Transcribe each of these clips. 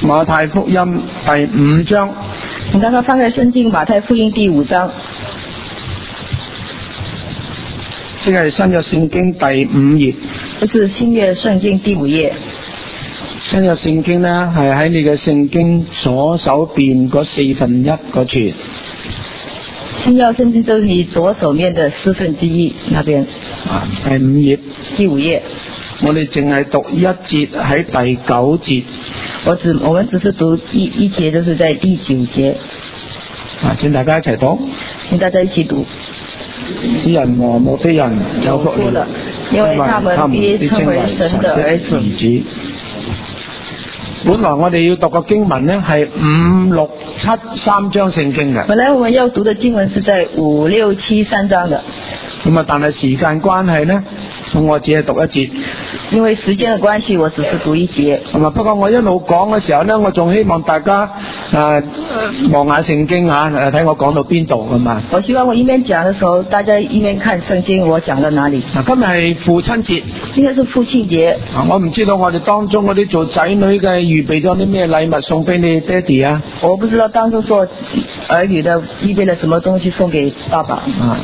馬太福音第5章。 你剛剛翻開聖經馬太福音第5章， 即係新約聖經第5頁。 就是新約聖經第5頁。 新約聖經呢，係喺你嘅聖經左手邊嗰1/4個處。 新約聖經就是你左手面的1/4那邊。 第5頁。 第5頁。 我哋淨係讀一節喺第9節。 我們只是讀一節，就是在第9節。 請大家一齊讀。 請大家一起讀。 詩人和牧的人有福了， 因為他們必稱為神的兒子。 本來我哋要讀嘅經文呢，係5、6、7 3章聖經嘅。 本來我們要讀的經文是在5、6、7 3章的。 咁啊，但係時間關係呢，我只係讀一節。 因為時間的關係，我只是讀一節。 不過我一路講嘅時候呢，我仲希望大家望下聖經睇我講到邊度㗎嘛。 我希望我一邊講的時候，大家一邊看聖經，我講到哪裡。 今日係父親節。 今天是父親節。 我唔知道我哋當中嗰啲做仔女嘅預備咗啲咩禮物送俾你爹哋啊？ 我不知道當中做兒女的預備了什麼東西送給爸爸。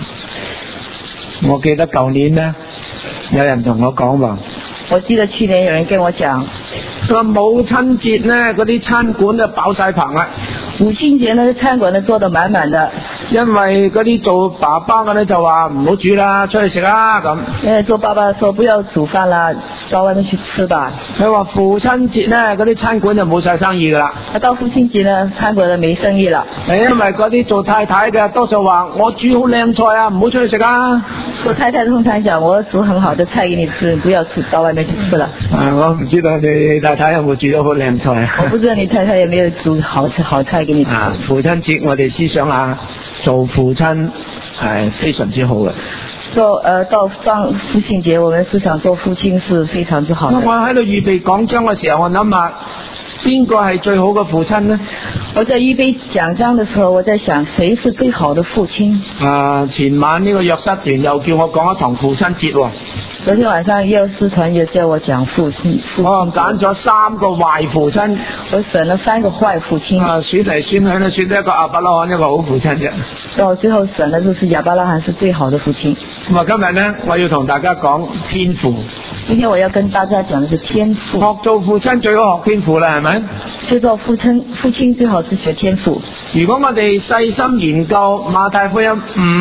我記得舊年呢，有人同我講話。 我記得去年有人跟我講， 佢話母親節呢，嗰啲餐館就飽晒棚啦。 母親節呢，餐館呢做得滿滿的。 因為嗰啲做爸爸嘅呢就話唔好煮啦，出去食啦咁。 因為做爸爸說不要煮飯啦，到外面去吃吧。 佢話父親節呢，嗰啲餐館就冇晒生意噶啦。 到父親節呢，餐館就沒生意啦。 因為嗰啲做太太嘅多數話我煮好靚菜啊，唔好出去食啊。 做太太通常講我煮很好的菜給你吃，不要吃到外面去吃了。 我唔知道你太太有冇煮到好靚菜啊？ 我不知道你太太有沒有煮好菜給你吃。 父親節我哋思想下，做父親係非常之好嘅。 到父親節，我們思想做父親是非常之好的。 我喺度預備講章嘅時候，我諗下邊個係最好嘅父親呢？ 我在預備講章的時候，我在想誰是最好的父親。 前晚呢個約瑟團又叫我講一堂父親節喎。 昨天晚上約瑟團又叫我講父親。 我揀咗3個壞父親， 我選了3個壞父親。 選嚟選去呢，選咗一個亞伯拉罕一個好父親啫。 到最後選的就是亞伯拉罕是最好的父親。 咁今日呢，我要同大家講天父。 今天我要跟大家講的是天父。 學做父親最好學天父啦，係咪？ 學做父親最好是學天父。 如果我哋細心研究馬太福音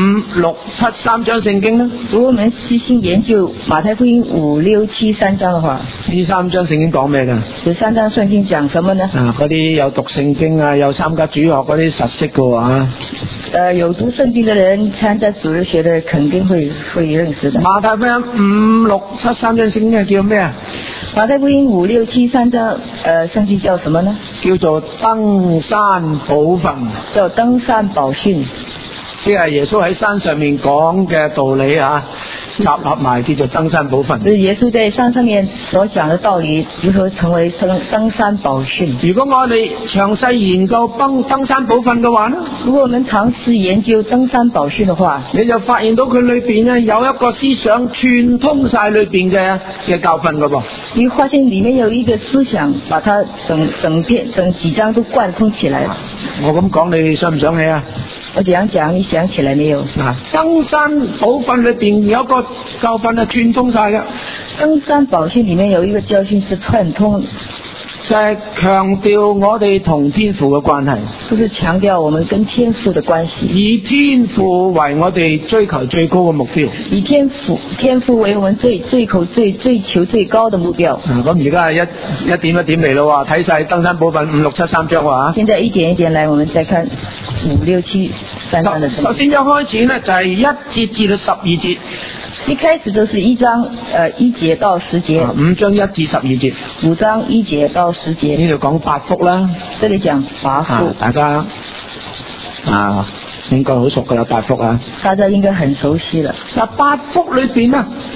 5、6、7 3章聖經呢， 如果我們細心研究馬太福音5、6、7 3章的話， 呢3章聖經講咩㗎？ 這3章聖經講什麼呢？ 嗰啲有讀聖經啊，有參加主學嗰啲實識㗎喎。 有讀聖經的人參加主日學的肯定會認識的。 馬太福音5、6、7 3章聖經係叫咩啊？ 馬太福音5、6、7 3章聖經叫什麼呢？ 叫做登山寶訓。 叫登山寶訓。 即係耶穌喺山上面講嘅道理集合埋叫做登山寶訓。 耶穌在山上面所講的道理如何成為登山寶訓。 如果我哋詳細研究登山寶訓嘅話呢， 如果我們嘗試研究登山寶訓的話， 你就發現到佢裏邊呢有一個思想串通晒裏邊嘅教訓㗎噃。 你發現裏面有一個思想把它整幾章都貫通起來。 我咁講你想唔想起啊？ 我這樣講你想起來沒有？ 登山寶訓裏邊有一個教訓係串通晒嘅。 登山寶訓裏面有一個教訓是串通， 就係強調我哋同天父嘅關係， 就是強調我們跟天父的關係， 以天父為我哋追求最高嘅目標， 以天父為我們追求最高的目標。 咁而家係一點一點嚟咯，睇晒登山寶訓5、6、7 3章喎。 現在一點一點來，我們再看5、6、7 3章的。 首先一開始呢，就係1節至到12節。 一開始就是1章1節到10節。 5章1至12節。 5章1節到10節。 呢度講八福啦。 這裡講八福。 大家應該好熟噶啦，八福啊。 大家應該很熟悉了。 八福裏邊呢，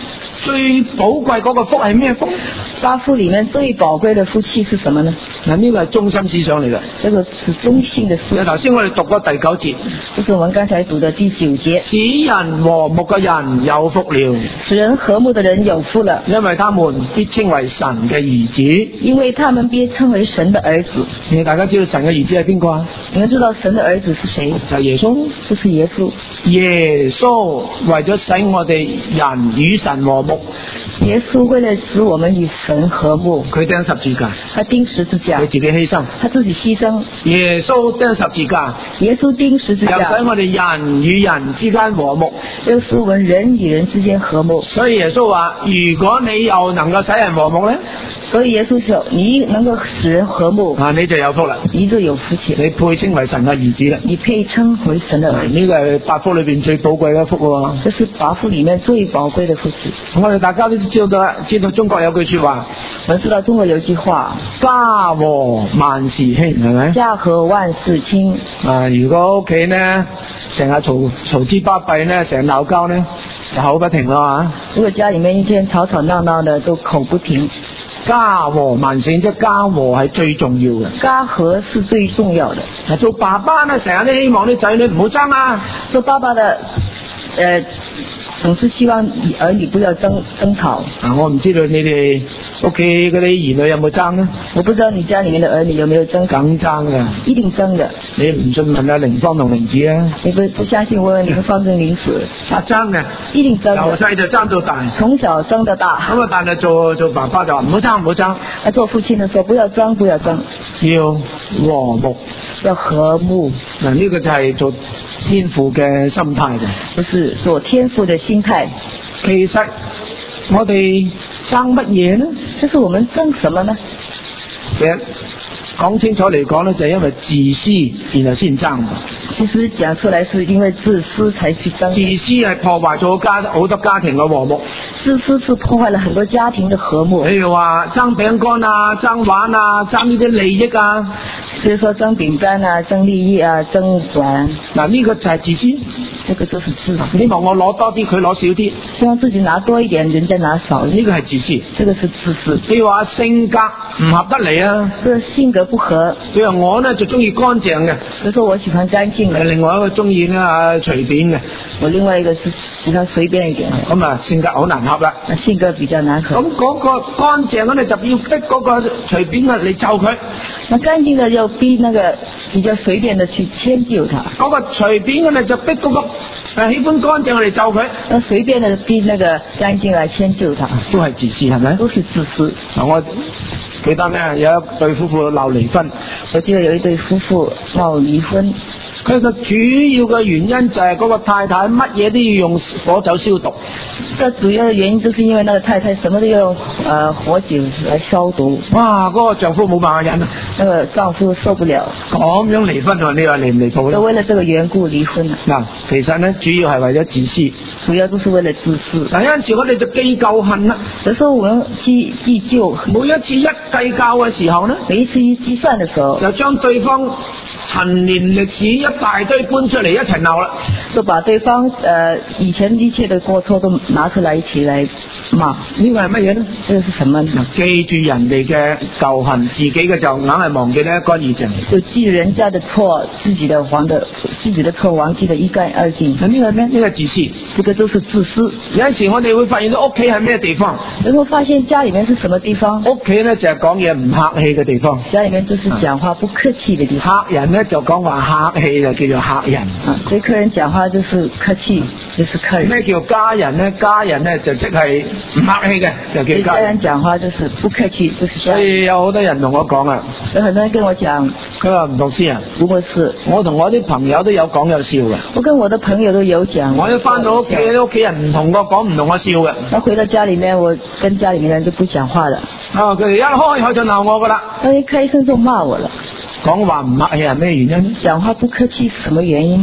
最寶貴嗰個福係咩福？ 八福裏面最寶貴的福氣是什麼呢？ 嗱，呢個係中心思想嚟嘅。 這個是中性的思想。 頭先我哋讀過第9節， 就是我們剛才讀的第9節。 使人和睦嘅人有福了， 使人和睦的人有福了， 因為他們必稱為神嘅兒子。 因為他們必稱為神的兒子。 大家知道神嘅兒子係邊個啊？ 你們知道神的兒子是誰？ 就係耶穌， 就是耶穌。 耶穌為咗使我哋人與神和睦， 耶穌為了使我們與神和睦， 佢釘十字架， 他釘十字架， 佢自己犧牲， 他自己犧牲。 耶穌釘十字架， 耶穌釘十字架， 又使我哋人與人之間和睦， 又使我們人與人之間和睦。 所以耶穌話：如果你又能夠使人和睦呢， 所以耶穌說：你能夠使人和睦， 你就有福啦， 你就有福氣， 你配稱為神嘅兒子啦， 你配稱為神的兒子。 呢個係八福裏邊最寶貴嘅福喎。 這是八福裏面最寶貴的福氣。 我哋大家都知道中國有句說話， 我知道中國有句話： 家和萬事興，係咪？ 家和萬事興。 如果屋企呢成日嘈之巴閉呢，成日鬧交呢，就口不停啦。 如果家裏面一天吵吵鬧鬧的，都口不停。 家和萬事興，即係家和係最重要嘅。 家和是最重要的。 做爸爸呢，成日都希望啲仔女唔好爭啊。 做爸爸的，總是希望兒女不要爭吵。 我唔知道你哋屋企嗰啲兒女有冇爭呢？ 我不知道你家裏面的兒女有沒有爭？ 梗爭嘅， 一定爭嘅。 你唔信問下玲芳同玲子啊？ 你不相信問問玲芳跟玲子？ 爭嘅， 一定爭嘅。 由細就爭到大， 從小爭到大。 咁但係做爸爸就話唔好爭，唔好爭。 做父親的時候不要爭，不要爭， 要和睦， 要和睦。 呢個就係做天父嘅心態嘅， 就是做天父的心態。 其實我哋爭乜嘢呢？ 就是我們爭什麼呢？ 其實講清楚嚟講呢，就係因為自私，然後先爭。 其實講出來是因為自私才去爭。 自私係破壞咗好多家庭嘅和睦。 自私是破壞了很多家庭的和睦。 譬如話爭餅乾啊，爭玩啊，爭呢啲利益啊。 比如說爭餅乾啊，爭利益啊，爭玩。 呢個就係自私。 這個就是自私。 希望我攞多啲，佢攞少啲。 希望自己拿多一點，人家拿少。 呢個係自私。 這個是自私。 譬如話性格唔合得嚟啊。 這個性格不合。 譬如我呢就中意乾淨嘅。 比如說我喜歡乾淨嘅。 另外一個中意隨便嘅。 我另外一個是喜歡隨便一點。 咁性格好難合啦。 性格比較難合。 咁嗰個乾淨嘅呢就要逼嗰個隨便嘅嚟就佢。 那乾淨的要逼那個比較隨便的去遷就他。 嗰個隨便嘅呢就逼嗰個喜歡乾淨嚟就佢。 那隨便的逼那個乾淨來遷就他。 都係自私係咪？ 都是自私。 我記得呢有一對夫婦鬧離婚。 我記得有一對夫婦鬧離婚。 佢個主要嘅原因就係嗰個太太乜嘢都要用火酒消毒。 這主要的原因就是因為那個太太什麼都要用火酒來消毒。 哇！嗰個丈夫冇辦法忍啊。 那個丈夫受不了。 咁樣離婚你話離唔離譜咧？ 都為了這個緣故離婚啊。 嗱，其實呢主要係為咗自私。 主要都是為了自私。 嗱，有陣時我哋就記舊恨啦。 有時候我們記舊。 每一次一計較嘅時候呢， 每一次一計算的時候， 就將對方陳年歷史一大堆搬出嚟一齊鬧啦， 就把對方以前一切的過錯都拿出來一起來罵。 呢個係乜嘢呢？ 這個是什麼呢？ 記住人哋嘅舊恨，自己嘅就硬係忘記得一乾二淨。 就記人家的錯，自己的錯忘記得一乾二淨。 咁呢個咩？呢個自私。 這個都是自私。 有陣時我哋會發現到屋企係咩地方？ 然後發現家裏面是什麼地方？ 屋企呢就係講嘢唔客氣嘅地方。 家裏面就是講話不客氣的地方。 客人呢就講話客氣就叫做客人。 對客人講話就是客氣，就是客人。 咩叫家人呢？家人呢就即係唔客氣嘅，就叫家人。 家人講話就是不客氣，就是家人。 所以有好多人同我講啊， 有很多人跟我講， 佢話唔同師啊， 不過是我同我啲朋友都有講有笑嘅。 我跟我的朋友都有講。 我一翻到屋企，屋企人唔同我講，唔同我笑嘅。 我回到家裏面，我跟家裏面人都不講話了。 佢哋一開口就鬧我噶啦。 他一開聲就罵我了。 講話唔客氣係咩原因？ 講話不客氣是什麼原因？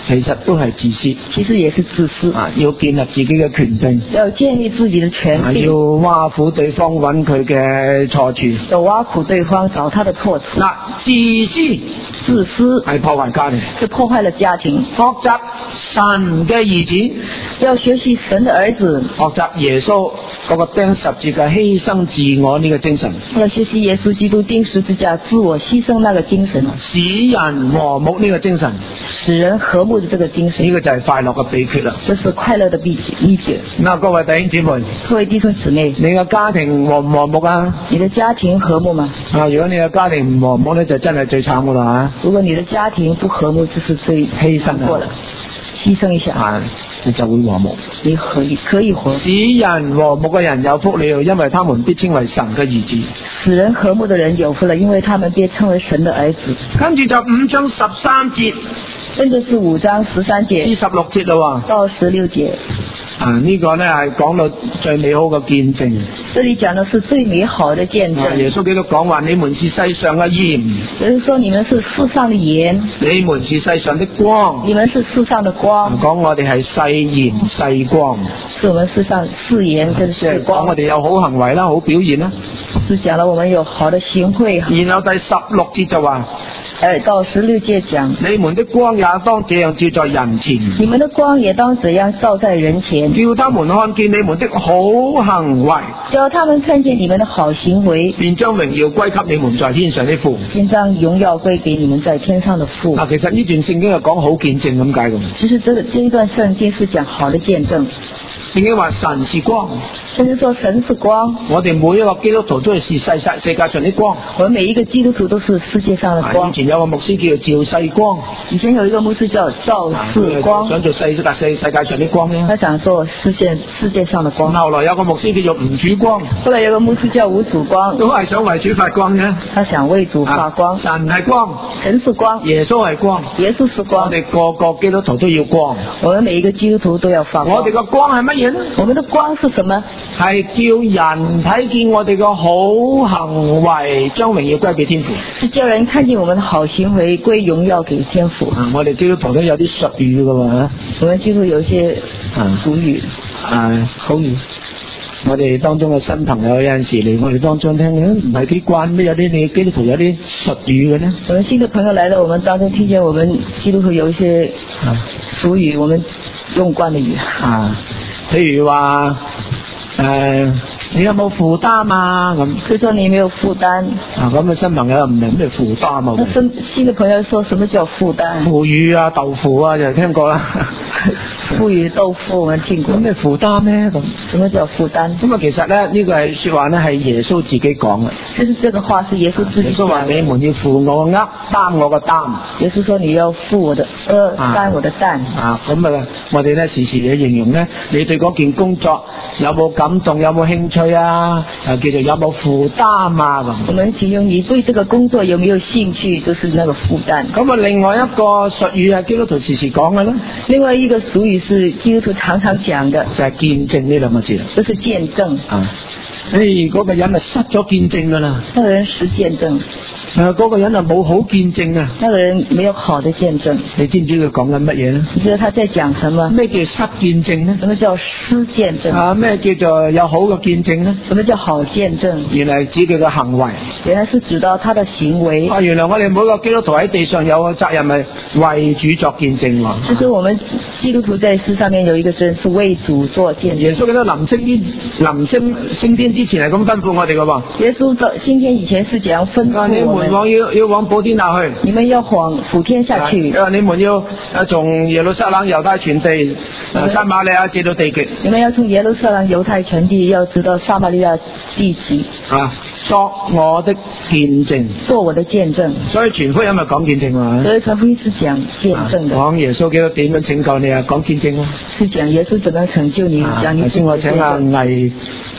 其實都係自私， 其實也是自私， 要建立自己嘅權柄， 要建立自己的權柄， 要挖苦對方揾佢嘅錯處， 要挖苦對方找他的錯處。 自私係破壞家庭， 是破壞了家庭。 學習神嘅兒子， 要學習神的兒子， 學習耶穌嗰個釘十字架犧牲自我呢個精神， 要學習耶穌基督釘十字架自我犧牲那個精神， 使人和睦呢個精神， 使人和睦的這個精神， 呢個就係快樂嘅秘訣啦。 這是快樂的秘訣。 嗱，各位弟兄姊妹， 各位弟兄姊妹， 你嘅家庭和唔和睦啊？ 你的家庭和睦嗎？ 如果你嘅家庭唔和睦咧，就真係最慘噶啦。 如果你的家庭不和睦，這是最犧牲過了，犧牲一下， 你就會和睦。 你可以和。 使人和睦嘅人有福了，因為他們必稱為神嘅兒子。 使人和睦的人有福了，因為他們被稱為神的兒子。 跟住就5章13節， 跟住是5章13節至16節啦， 到16節。 呢個呢係講到最美好嘅見證。 這裏講的是最美好的見證。 耶穌基督講話：你們是世上嘅鹽。 也就是說，你們是世上的鹽。 你們是世上的光。 你們是世上的光。 講我哋係世鹽世光。 是我們世上世鹽跟世光。 講我哋有好行為啦，好表現啦。 是講了我們有好的行為。 然後第16節就話。 到16節講， 你們的光也當這樣照在人前， 你們的光也當這樣照在人前， 叫他們看見你們的好行為， 叫他們看見你們的好行為， 便將榮耀歸給你們在天上的父， 便將榮耀歸給你們在天上的父。 其實呢段聖經係講好見證咁解嘅。 其實這一段聖經是講好的見證。 聖經話神是光， 甚至說神是光。 我哋每一個基督徒都係世界上的光。 我們每一個基督徒都是世界上的光。 以前有個牧師叫做趙世光， 以前有一個牧師叫趙世光， 想做世界上的光呢。 他想做世界上的光。 後來有個牧師叫做吳主光， 後來有個牧師叫吳主光， 都係想為主發光嘅。 他想為主發光。 神係光， 神是光， 耶穌係光， 耶穌是光。 我哋個個基督徒都要光。 我們每一個基督徒都要發光。 我哋個光係乜嘢呢？ 我們的光是什麼？ 係叫人睇見我哋個好行為，將榮耀歸俾天父。 是叫人看見我們的好行為歸榮耀給天父。 我哋基督徒都有啲術語噶嘛。 我們基督徒有些俗語，口語。 我哋當中嘅新朋友有陣時嚟我哋當中聽，唔係幾慣咩？有啲你基督徒有啲術語嘅呢？ 我們新的朋友來到我們當中，聽見我們基督徒有一些俗語，我們用慣的語。 譬如話你有冇負擔啊？咁佢說你有沒有負擔？ 咁新朋友又唔明咩負擔啊？ 新的朋友說什麼叫負擔？ 腐乳啊、豆腐啊，就聽過啦。 腐乳豆腐我們聽過。 咩負擔呢？咁什麼叫負擔？ 咁其實咧呢個係說話咧係耶穌自己講嘅。 就是這個話是耶穌自己講。 耶穌話：你們要負我軛，擔我個擔。 耶穌說你要負我的擔我的擔。 我哋咧時時嘅形容咧，你對嗰件工作有冇感動，有冇興趣啊？叫做有冇負擔啊？咁。 我們形容你對這個工作有沒有興趣，就是那個負擔。 咁另外一個術語係基督徒時時講嘅咧。 另外一個俗語是基督徒常常講的， 就係見證呢兩個字。 就是見證。 嗰個人失咗見證噶啦。 那個人失見證。 嗰個人冇好見證啊。 那個人沒有好的見證。 你知唔知佢講緊乜嘢呢？ 你知道他在講什麼？ 咩叫失見證呢？ 什麼叫失見證？ 咩叫做有好嘅見證呢？ 什麼叫好見證？ 原來指佢嘅行為。 原來是指到他的行為。 原來我哋每個基督徒喺地上有個責任係為主作見證喎。 就是我們基督徒在世上面有一個責任是為主作見證。 耶穌記得臨升天之前係咁吩咐我哋嘅喎。 耶穌在升天以前是這樣吩咐我們。 要往普天下去。 你們要往普天下去。 你們要從耶路撒冷猶太全地，撒瑪利亞直到地極。 你們要從耶路撒冷猶太全地，要直到撒瑪利亞地極。 作我的見證。 做我的見證。 所以全福音係講見證嘛。 所以全福音是講見證的。 講耶穌基督點樣拯救你啊？講見證咯。 是講耶穌怎樣拯救你？講你。 先我請阿魏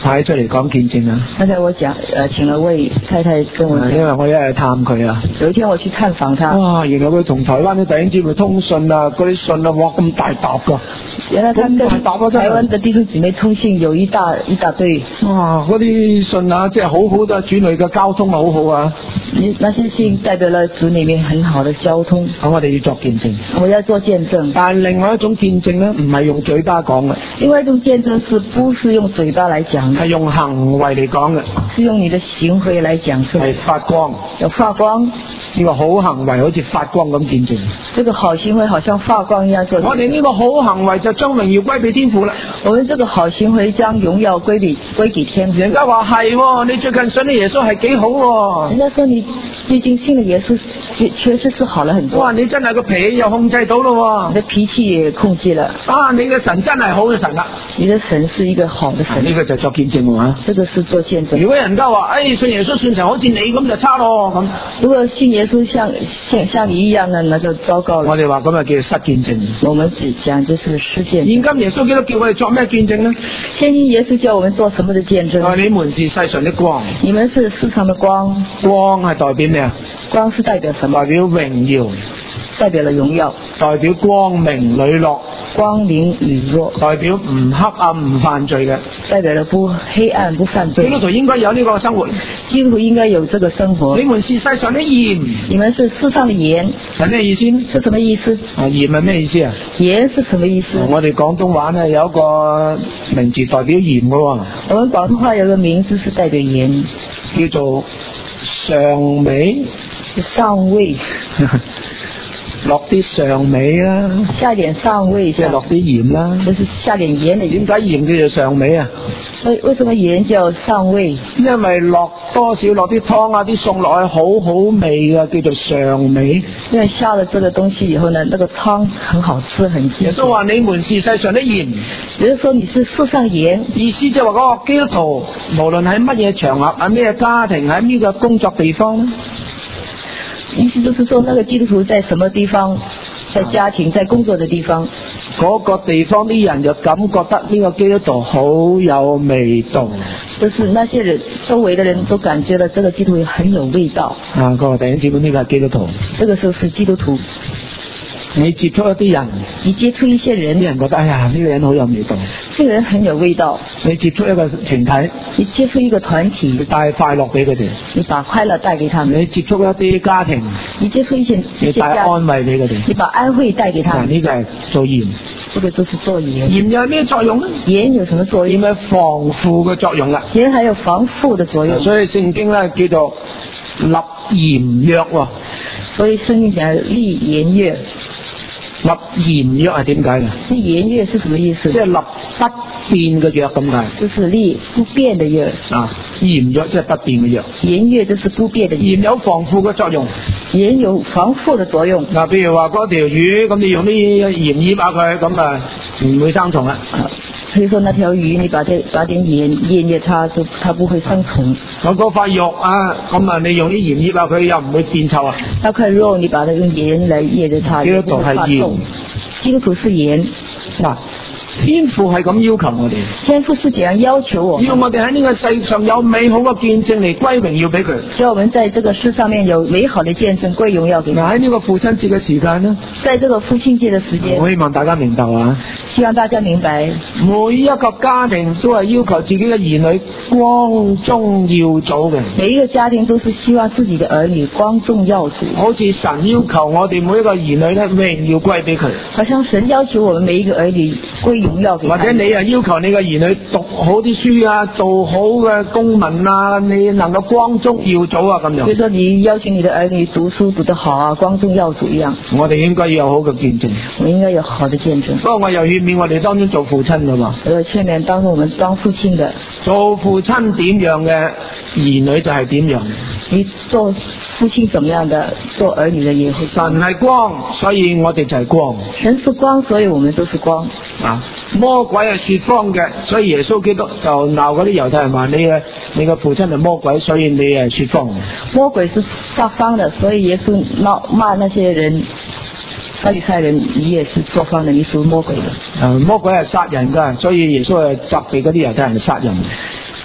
太出嚟講見證啊！ 剛才我請了位太太跟我因為講， 我一日探佢啊。 有一天我去探訪她， 哇！原來佢同台灣啲弟兄姊妹通訊啊，嗰啲信啊，哇咁大沓噶！ 原來他跟咁大沓台灣的弟兄姊妹通信有一大堆。 哇！嗰啲信啊，即係好好嘅主內嘅交通啊，好好啊！ 那些信代表了主裏面很好的交通。 咁我哋要作見證。 我要做見證。 但係另外一種見證咧，唔係用嘴巴講嘅。 另外一種見證是不是用嘴巴來講的？ 係用行為嚟講嘅。 是用你的行為來講出來。 係發光。 有發光。 呢個好行為好似發光咁見證。 這個好行為好像發光一樣做。 我哋呢個好行為就將榮耀歸俾天父啦。 我們這個好行為將榮耀歸給天父。 人家話係，你最近信咗耶穌係幾好喎。 人家說你最近信了耶穌，確實是好了很多。 哇！你真係個脾氣又控制到咯。 你的脾氣也控制了。 啊！你嘅神真係好嘅神啦。 你的神是一個好的神。 呢個就作見證喎。 這個是做見證。 如果人家話，信耶穌信成好似你咁就差咯咁。 如果信耶穌像你一樣嘅，那就糟糕了。 我哋話咁啊叫失見證。 我們只講就是失見證。 現今耶穌基督叫我哋作咩見證呢？ 現今耶穌叫我們做什麼的見證？ 你們是世上的光。 你們是世上的光。 光係代表咩啊？ 光是代表什麼？ 代表榮耀。 代表了榮耀。 代表光明磊落。 光明磊落。 代表唔黑暗唔犯罪嘅。 代表了不黑暗不犯罪。 基督徒應該有呢個生活。 基督徒應該有這個生活。 你們是世上的鹽。 你們是世上的鹽。 係咩意思？ 是什麼意思？ 鹽係咩意思啊？ 鹽是什麼意思？ 我哋廣東話呢有一個名字代表鹽嘅喎。 我們廣東話有個名字是代表鹽， 叫做上味。 上味。 落啲上味啦， 下點上味， 即係落啲鹽啦， 就是下點鹽嚟。 點解鹽叫做上味啊？ 為什麼鹽叫上味？ 因為落多少落啲湯啊啲餸落去好好味嘅，叫做上味。 因為下了這個東西以後呢，那個湯很好吃，很鮮。 耶穌話你們是世上的鹽， 也就是說你是世上鹽。 意思即係話嗰個基督徒，無論喺乜嘢場合，喺咩家庭，喺咩個工作地方。 意思就是說，那個基督徒在什麼地方，在家庭，在工作的地方， 嗰個地方啲人就感覺得呢個基督徒好有味道。 就是那些人周圍的人都感覺到這個基督徒很有味道。 各位弟兄姊妹，呢個係基督徒。 這個時候是基督徒。 你接觸一啲人， 你接觸一些人， 啲人覺得呢個人好有味道。 這個人很有味道。 你接觸一個團體， 你接觸一個團體， 你帶快樂俾佢哋， 你把快樂帶給他們。 你接觸一啲家庭， 你接觸一些你帶安慰俾佢哋， 你把安慰帶給他們。 呢個係做鹽。 這個就是做鹽。 鹽又係咩作用呢？ 鹽有什麼作用？ 鹽係防腐嘅作用啦。 鹽還有防腐的作用。 所以聖經咧叫做立鹽約喎。 所以聖經講立鹽約。 立鹽約係點解嘅？ 立鹽約是什麼意思？ 即係立不變嘅約咁解。 就是立不變的約。 鹽約即係不變嘅約。 鹽約就是不變的約。 鹽有防腐嘅作用。 鹽有防腐的作用。 譬如話嗰條魚，咁你用啲鹽醃下佢，咁啊唔會生蟲啦。 所以說那條魚，你把點鹽醃它，它不會生蟲。 嗰塊肉啊，咁啊你用啲鹽醃下佢，又唔會變臭啊。 那塊肉你把它用鹽來醃着它， 基督徒係鹽。 基督徒是鹽。 嗱，天父係咁要求我哋。 天父是這樣要求我。 要我哋喺呢個世上有美好嘅見證嚟歸榮耀俾佢。 叫我們在這個世上面有美好的見證歸榮耀給佢。 喺呢個父親節嘅時間呢， 在這個父親節的時間， 我希望大家明白啊。 希望大家明白， 每一個家庭都係要求自己嘅兒女光宗耀祖嘅。 每一個家庭都是希望自己的兒女光宗耀祖。 好似神要求我哋每一個兒女咧榮耀歸俾佢。 好像神要求我們每一個兒女歸榮耀給佢。 或者你又要求你嘅兒女讀好啲書啊，做好嘅公民啊，你能夠光宗耀祖啊咁樣。 所以說你要求你的兒女讀書讀得好啊，光宗耀祖一樣。 我哋應該要有好嘅見證。 我應該有好的見證。 不過我又勸勉我哋當中做父親㗎嘛。 我勸勉當中我們當父親的。 做父親點樣嘅兒女就係點樣。 你做父親怎麼樣的，做兒女的也會。 神係光，所以我哋就係光。 神是光，所以我們都是光。 魔鬼係說謊嘅，所以耶穌基督就鬧嗰啲猶太人話你嘅父親係魔鬼，所以你係說謊。 魔鬼是撒謊的，所以耶穌罵那些人。法利賽人，你也是說謊的，你屬魔鬼的。 魔鬼係殺人㗎，所以耶穌係責備嗰啲猶太人殺人。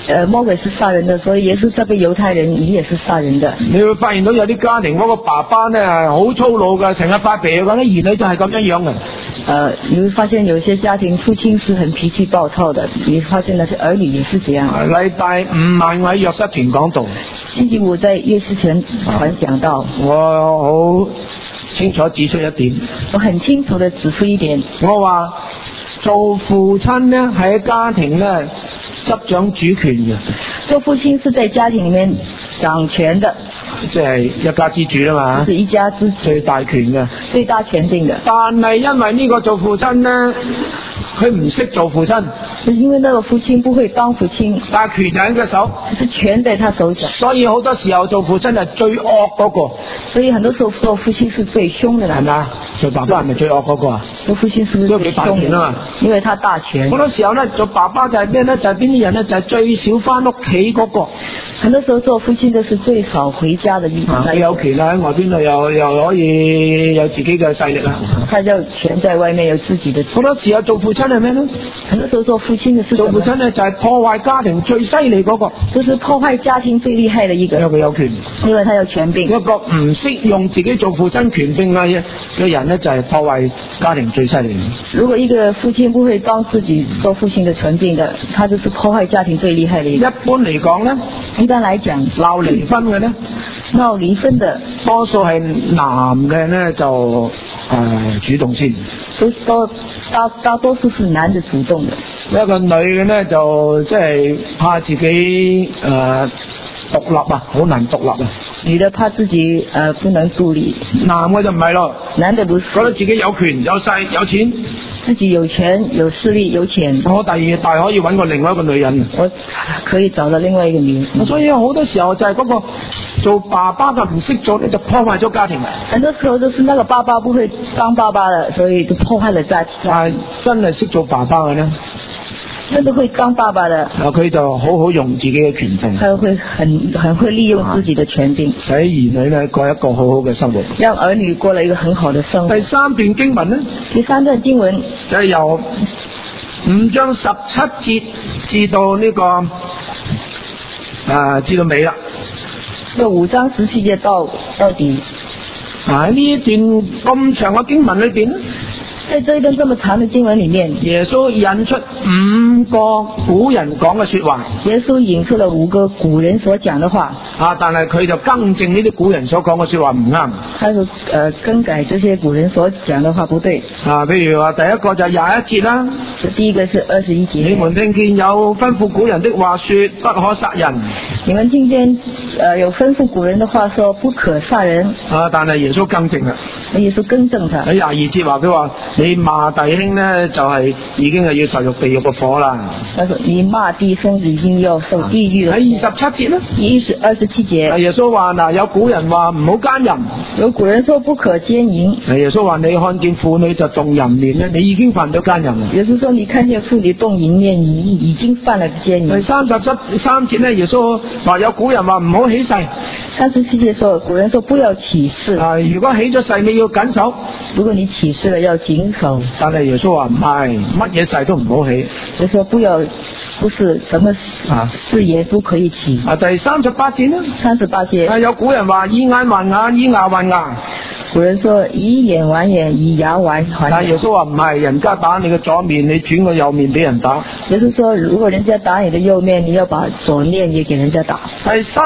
魔鬼是殺人的，所以耶穌責備猶太人，你也是殺人的。 你會發現到有啲家庭嗰個爸爸呢係好粗魯㗎，成日發脾氣嗰啲兒女就係咁樣嘅。 你會發現有些家庭父親是很脾氣暴躁的，你會發現那些兒女也是這樣。 禮拜五晚我喺約瑟團講道， 星期五在約瑟團講道， 我好清楚指出一點， 我很清楚地指出一點， 我話做父親呢喺家庭呢執掌主權嘅， 做父親是在家庭裡面掌權的， 即係一家之主啦嘛， 是一家之主， 最大權嘅， 最大權定的。 但係因為呢個做父親呢，佢唔識做父親， 就是因為那個父親不會當父親， 但係權就喺佢手， 是權在他手上， 所以好多時候做父親係最惡嗰個， 所以很多時候做父親是最兇的， 係咪啊？做爸爸係咪最惡嗰個啊？ 做父親是不是最兇的？因為他大權。 好多時候呢，做爸爸就係咩呢？就係邊啲人呢？就係最少翻屋企嗰個。 很多時候做父親的是最少回家的一個。 佢有權啦，喺外邊度又可以有自己嘅勢力啦。 他有權在外面有自己的。 好多時候做父親係咩呢？ 很多時候做父親的是做父親呢，就係破壞家庭最犀利嗰個， 就是破壞家庭最厲害的一個。 因為佢有權， 因為他有權柄。 一個唔識用自己做父親權柄嘅人呢，就係破壞家庭最犀利。 如果一個父親不會當自己做父親的權柄的，他就是破壞家庭最厲害的一個。 一般嚟講呢， 一般來講， 鬧離婚嘅呢， 鬧離婚的多數係男嘅呢，就主動先， 大多數是男的主動的。 一個女嘅呢，就即係怕自己獨立啊，好難獨立啊。 女的怕自己不能獨立， 男嘅就唔係咯， 男的不是， 覺得自己有權有勢有錢， 自己有權有勢力有錢， 我第二大可以揾個另外一個女人， 我可以找到另外一個女人。 所以好多時候就係嗰個做爸爸嘅唔識做，你就破壞咗家庭。 很多時候都是那個爸爸不會當爸爸的，所以就破壞了家庭。 但係真係識做爸爸嘅呢， 真的會當爸爸的， 佢就好好用自己嘅權柄， 他會很會利用自己的權柄， 使兒女呢過一個好好嘅生活， 讓兒女過了一個很好的生活。 第三段經文呢， 第三段經文就係由5章17節至到呢個至到尾啦。 就5章17節到底。 喺呢一段咁長嘅經文裏邊， 在這一段這麼長的經文裏面， 耶穌引出5個古人講嘅說話。 耶穌引出了5個古人所講的話。 但係佢就更正呢啲古人所講嘅說話唔啱。 他就更改這些古人所講的話不對。 譬如話第一個就21節啦。 第一個是21節。 你們聽見有吩咐古人的話說不可殺人。 你們聽見有吩咐古人的話說不可殺人。 但係耶穌更正啦。 耶穌更正他。 喺22節話佢話你罵弟兄呢，就係已經係要受入地獄嘅火啦。 他說你罵弟兄已經要受地獄的火。 喺27節呢 27節。 耶穌話嗱，有古人話唔好奸淫。 有古人說不可奸淫。 耶穌話你看見婦女就動淫念呢，你已經犯咗奸淫啦。 耶穌說你看見婦女動淫念，你已經犯了奸淫。 第33節呢，耶穌話有古人話唔好起誓。 37節說古人說不要起誓。 如果起咗誓你要謹守。 如果你起誓了要謹守。 但係耶穌話唔係，乜嘢誓都唔好起。 耶穌不是什麼誓言都可以起。 第38節呢 ？38節。 有古人話以眼還眼，以牙還牙。 古人說以眼還眼，以牙還牙。 但耶穌話唔係，人家打你嘅左面，你轉個右面俾人打。 耶穌說如果人家打你的右面，你要把左面也給人家打。 第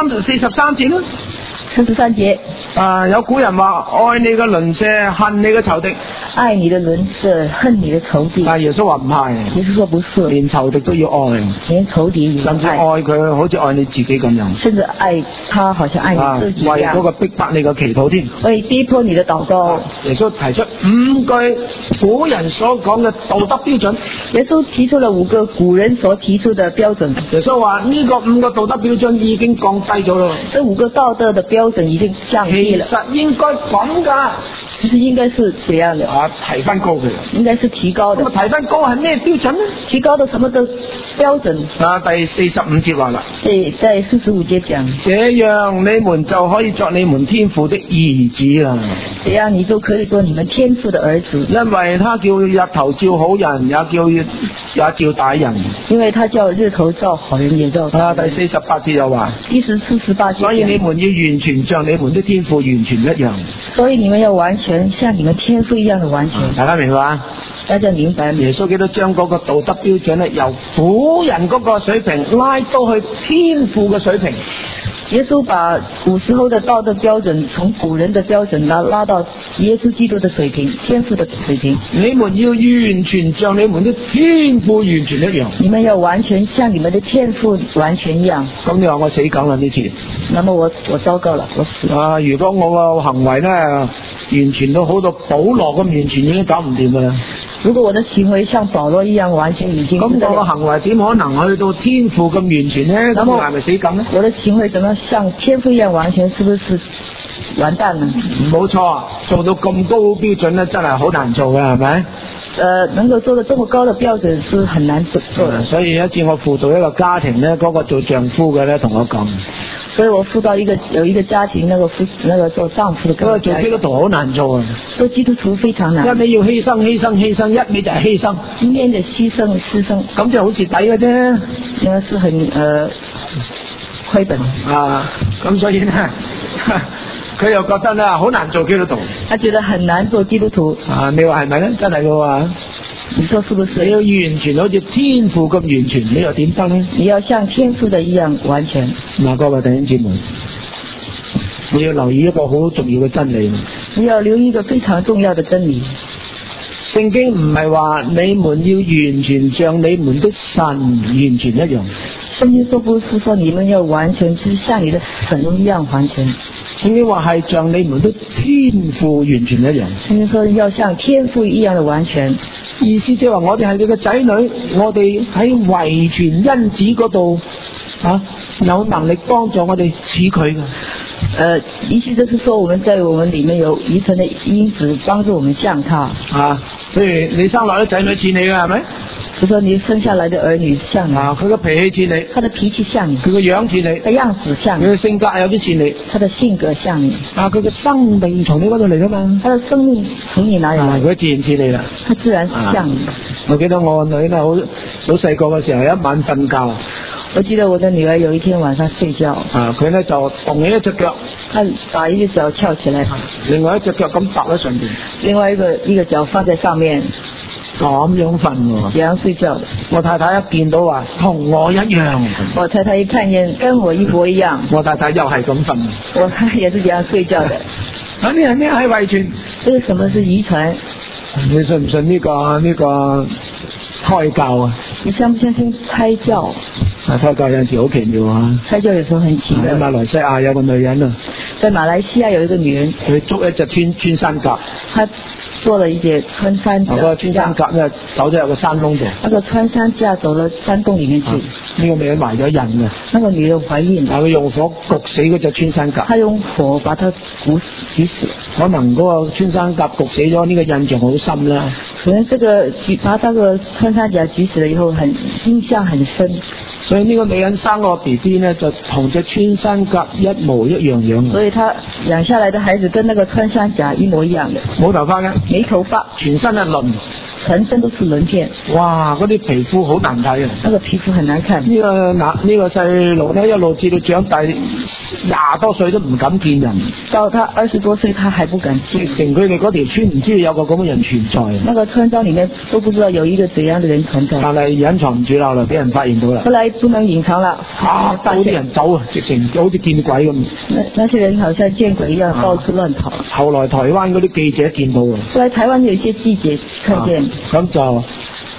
43節呢 ？43節。 有古人話愛你嘅鄰舍，恨你嘅仇敵。 愛你的鄰舍，恨你的仇敵。 但耶穌話唔係。 耶穌說不是。連仇敵都要愛。 連仇敵也要愛。 甚至愛佢好似愛你自己咁樣。 甚至愛他好像愛你自己一樣。 為嗰個逼迫你嘅祈禱添。 為逼迫你的禱告。 耶穌提出5句古人所講嘅道德標準。 耶穌提出了5個古人所提出的標準。 耶穌話呢個5個道德標準已經降低咗咯。 這5個道德的標標準已經降低了。 其實應該咁㗎。 其實應該是這樣的。 提分高佢。 應該是提高的。 咁提分高係咩標準呢？ 提高到什麼的標準？ 第45節話啦。 對，在45節講。 這樣你們就可以作你們天父的兒子啦。 這樣你就可以做你們天父的兒子。 因為他叫日頭照好人，也照歹人。 因為他叫日頭照好人，也照歹人。 第48節又話。 第48節。 所以你們要完全像你們的天父完全一樣。 所以你們要完全像你們天父一樣的完全。 大家明白嗎？ 大家明白。 耶穌基督將嗰個道德標準咧，由古人嗰個水平拉到去天父嘅水平。 耶穌把古時候的道德標準從古人的標準拉到耶穌基督的水平，天父的水平。 你們要完全像你們的天父完全一樣。 你們要完全像你們的天父完全一樣。 咁你話我死梗啦呢次？ 那麼我糟糕了，我死了。 如果我個行為咧完全都好到保羅咁，完全已經搞唔掂噶啦。 如果我的行為像保羅一樣完全已經，咁我個行為點可能去到天父咁完全呢？咁我係咪死梗呢？ 我的行為怎麼像天父一樣完全，是不是完蛋了？ 冇錯，做到咁高標準咧，真係好難做嘅，係咪？ 能夠做到這麼高的標準是很難做的。 所以有一次我輔導一個家庭咧，嗰個做丈夫嘅咧同我講。 所以我輔導有一個家庭，那個做丈夫的， 嗰個做基督徒好難做啊！ 做基督徒非常難， 一味要犧牲，一味就係犧牲， 一面就犧牲， 咁就好蝕底嘅啫。 那個是很虧本咁所以呢，佢又覺得咧好難做基督徒。 他覺得很難做基督徒。 你話係咪咧？真係嘅喎。 你說是不是？ 你要完全好似天父咁完全，你又點得呢？ 你要像天父的一樣完全。 各位弟兄姊妹，你要留意一個好重要嘅真理。 你要留意一個非常重要的真理。 聖經唔係話你們要完全像你們的神完全一樣。 聖經說不是說你們要完全，就是像你的神一樣完全。 聖經話係像你們的天父完全一樣。 聖經說要像天父一樣的完全。 意思即係話我哋係佢嘅仔女，我哋喺遺傳因子嗰度有能力幫助我哋似佢嘅。 意思就是說我們在我們裏面有遺傳的因子幫助我們像他。 譬如你生落啲仔女似你嘅係咪？ 就說你生下來的兒女像你。 佢個脾氣似你。 他的脾氣像你。 佢個樣似你。 他樣子像你。 佢嘅性格有啲似你。 他的性格像你。 佢嘅生命從你嗰度嚟噶嘛？ 他的生命從你哪裡來？ 佢自然似你啦。 他自然像你。 我記得我個女咧好細個嘅時候，有一晚瞓覺。 我記得我的女兒有一天晚上睡覺。 佢咧就動起一隻腳。 他把一隻腳翹起來。 另外一隻腳咁搭喺上邊。 另外一個腳放在上面。 咁樣瞓喎， 這樣睡覺的。 我太太一見到話同我一樣。 我太太一看見跟我一模一樣。 我太太又係咁瞓。 我太太也是這樣睡覺的。 呢係咩係遺傳？ 這個什麼是遺傳？ 你信唔信呢個胎教啊？ 你相不相信胎教？ 胎教有陣時好奇妙啊！ 胎教有時候很奇妙。 喺馬來西亞有個女人啊， 在馬來西亞有一個女人， 佢捉一隻穿山甲。 做了一節穿山甲， 個穿山甲咧走咗入個山窿度。 那個穿山甲走了山洞裡面去。 呢個女人懷咗孕嘅。 那個女人懷孕。 佢用火焗死嗰隻穿山甲。 他用火把它焗死。 可能嗰個穿山甲焗死咗，呢個印象好深啦。 可能這個把那個穿山甲焗死了以後，印象很深。 所以呢個女人生個 BB 呢，就同隻穿山甲一模一樣樣。 所以她養下來的孩子跟那個穿山甲一模一樣的。 冇頭髮嘅。 沒頭髮。全身係鱗。全身都是鱗片。哇！ 嗰啲皮膚好難睇啊！ 那個皮膚很難看。呢個細路呢，一路至到長大20多歲都唔敢見人。 到他20多歲，他還不敢見。 成佢哋嗰條村唔知有個咁嘅人存在。 那個村莊裡面都不知道有一個怎樣的人存在。 但係隱藏唔住啦，俾人發現到啦。 後來不能隱藏了。 好啲人走啊，直情好似見鬼咁。 那些人好像見鬼一樣，到處亂跑。 後來台灣嗰啲記者見到啊。 後來台灣有一些記者看見。 咁就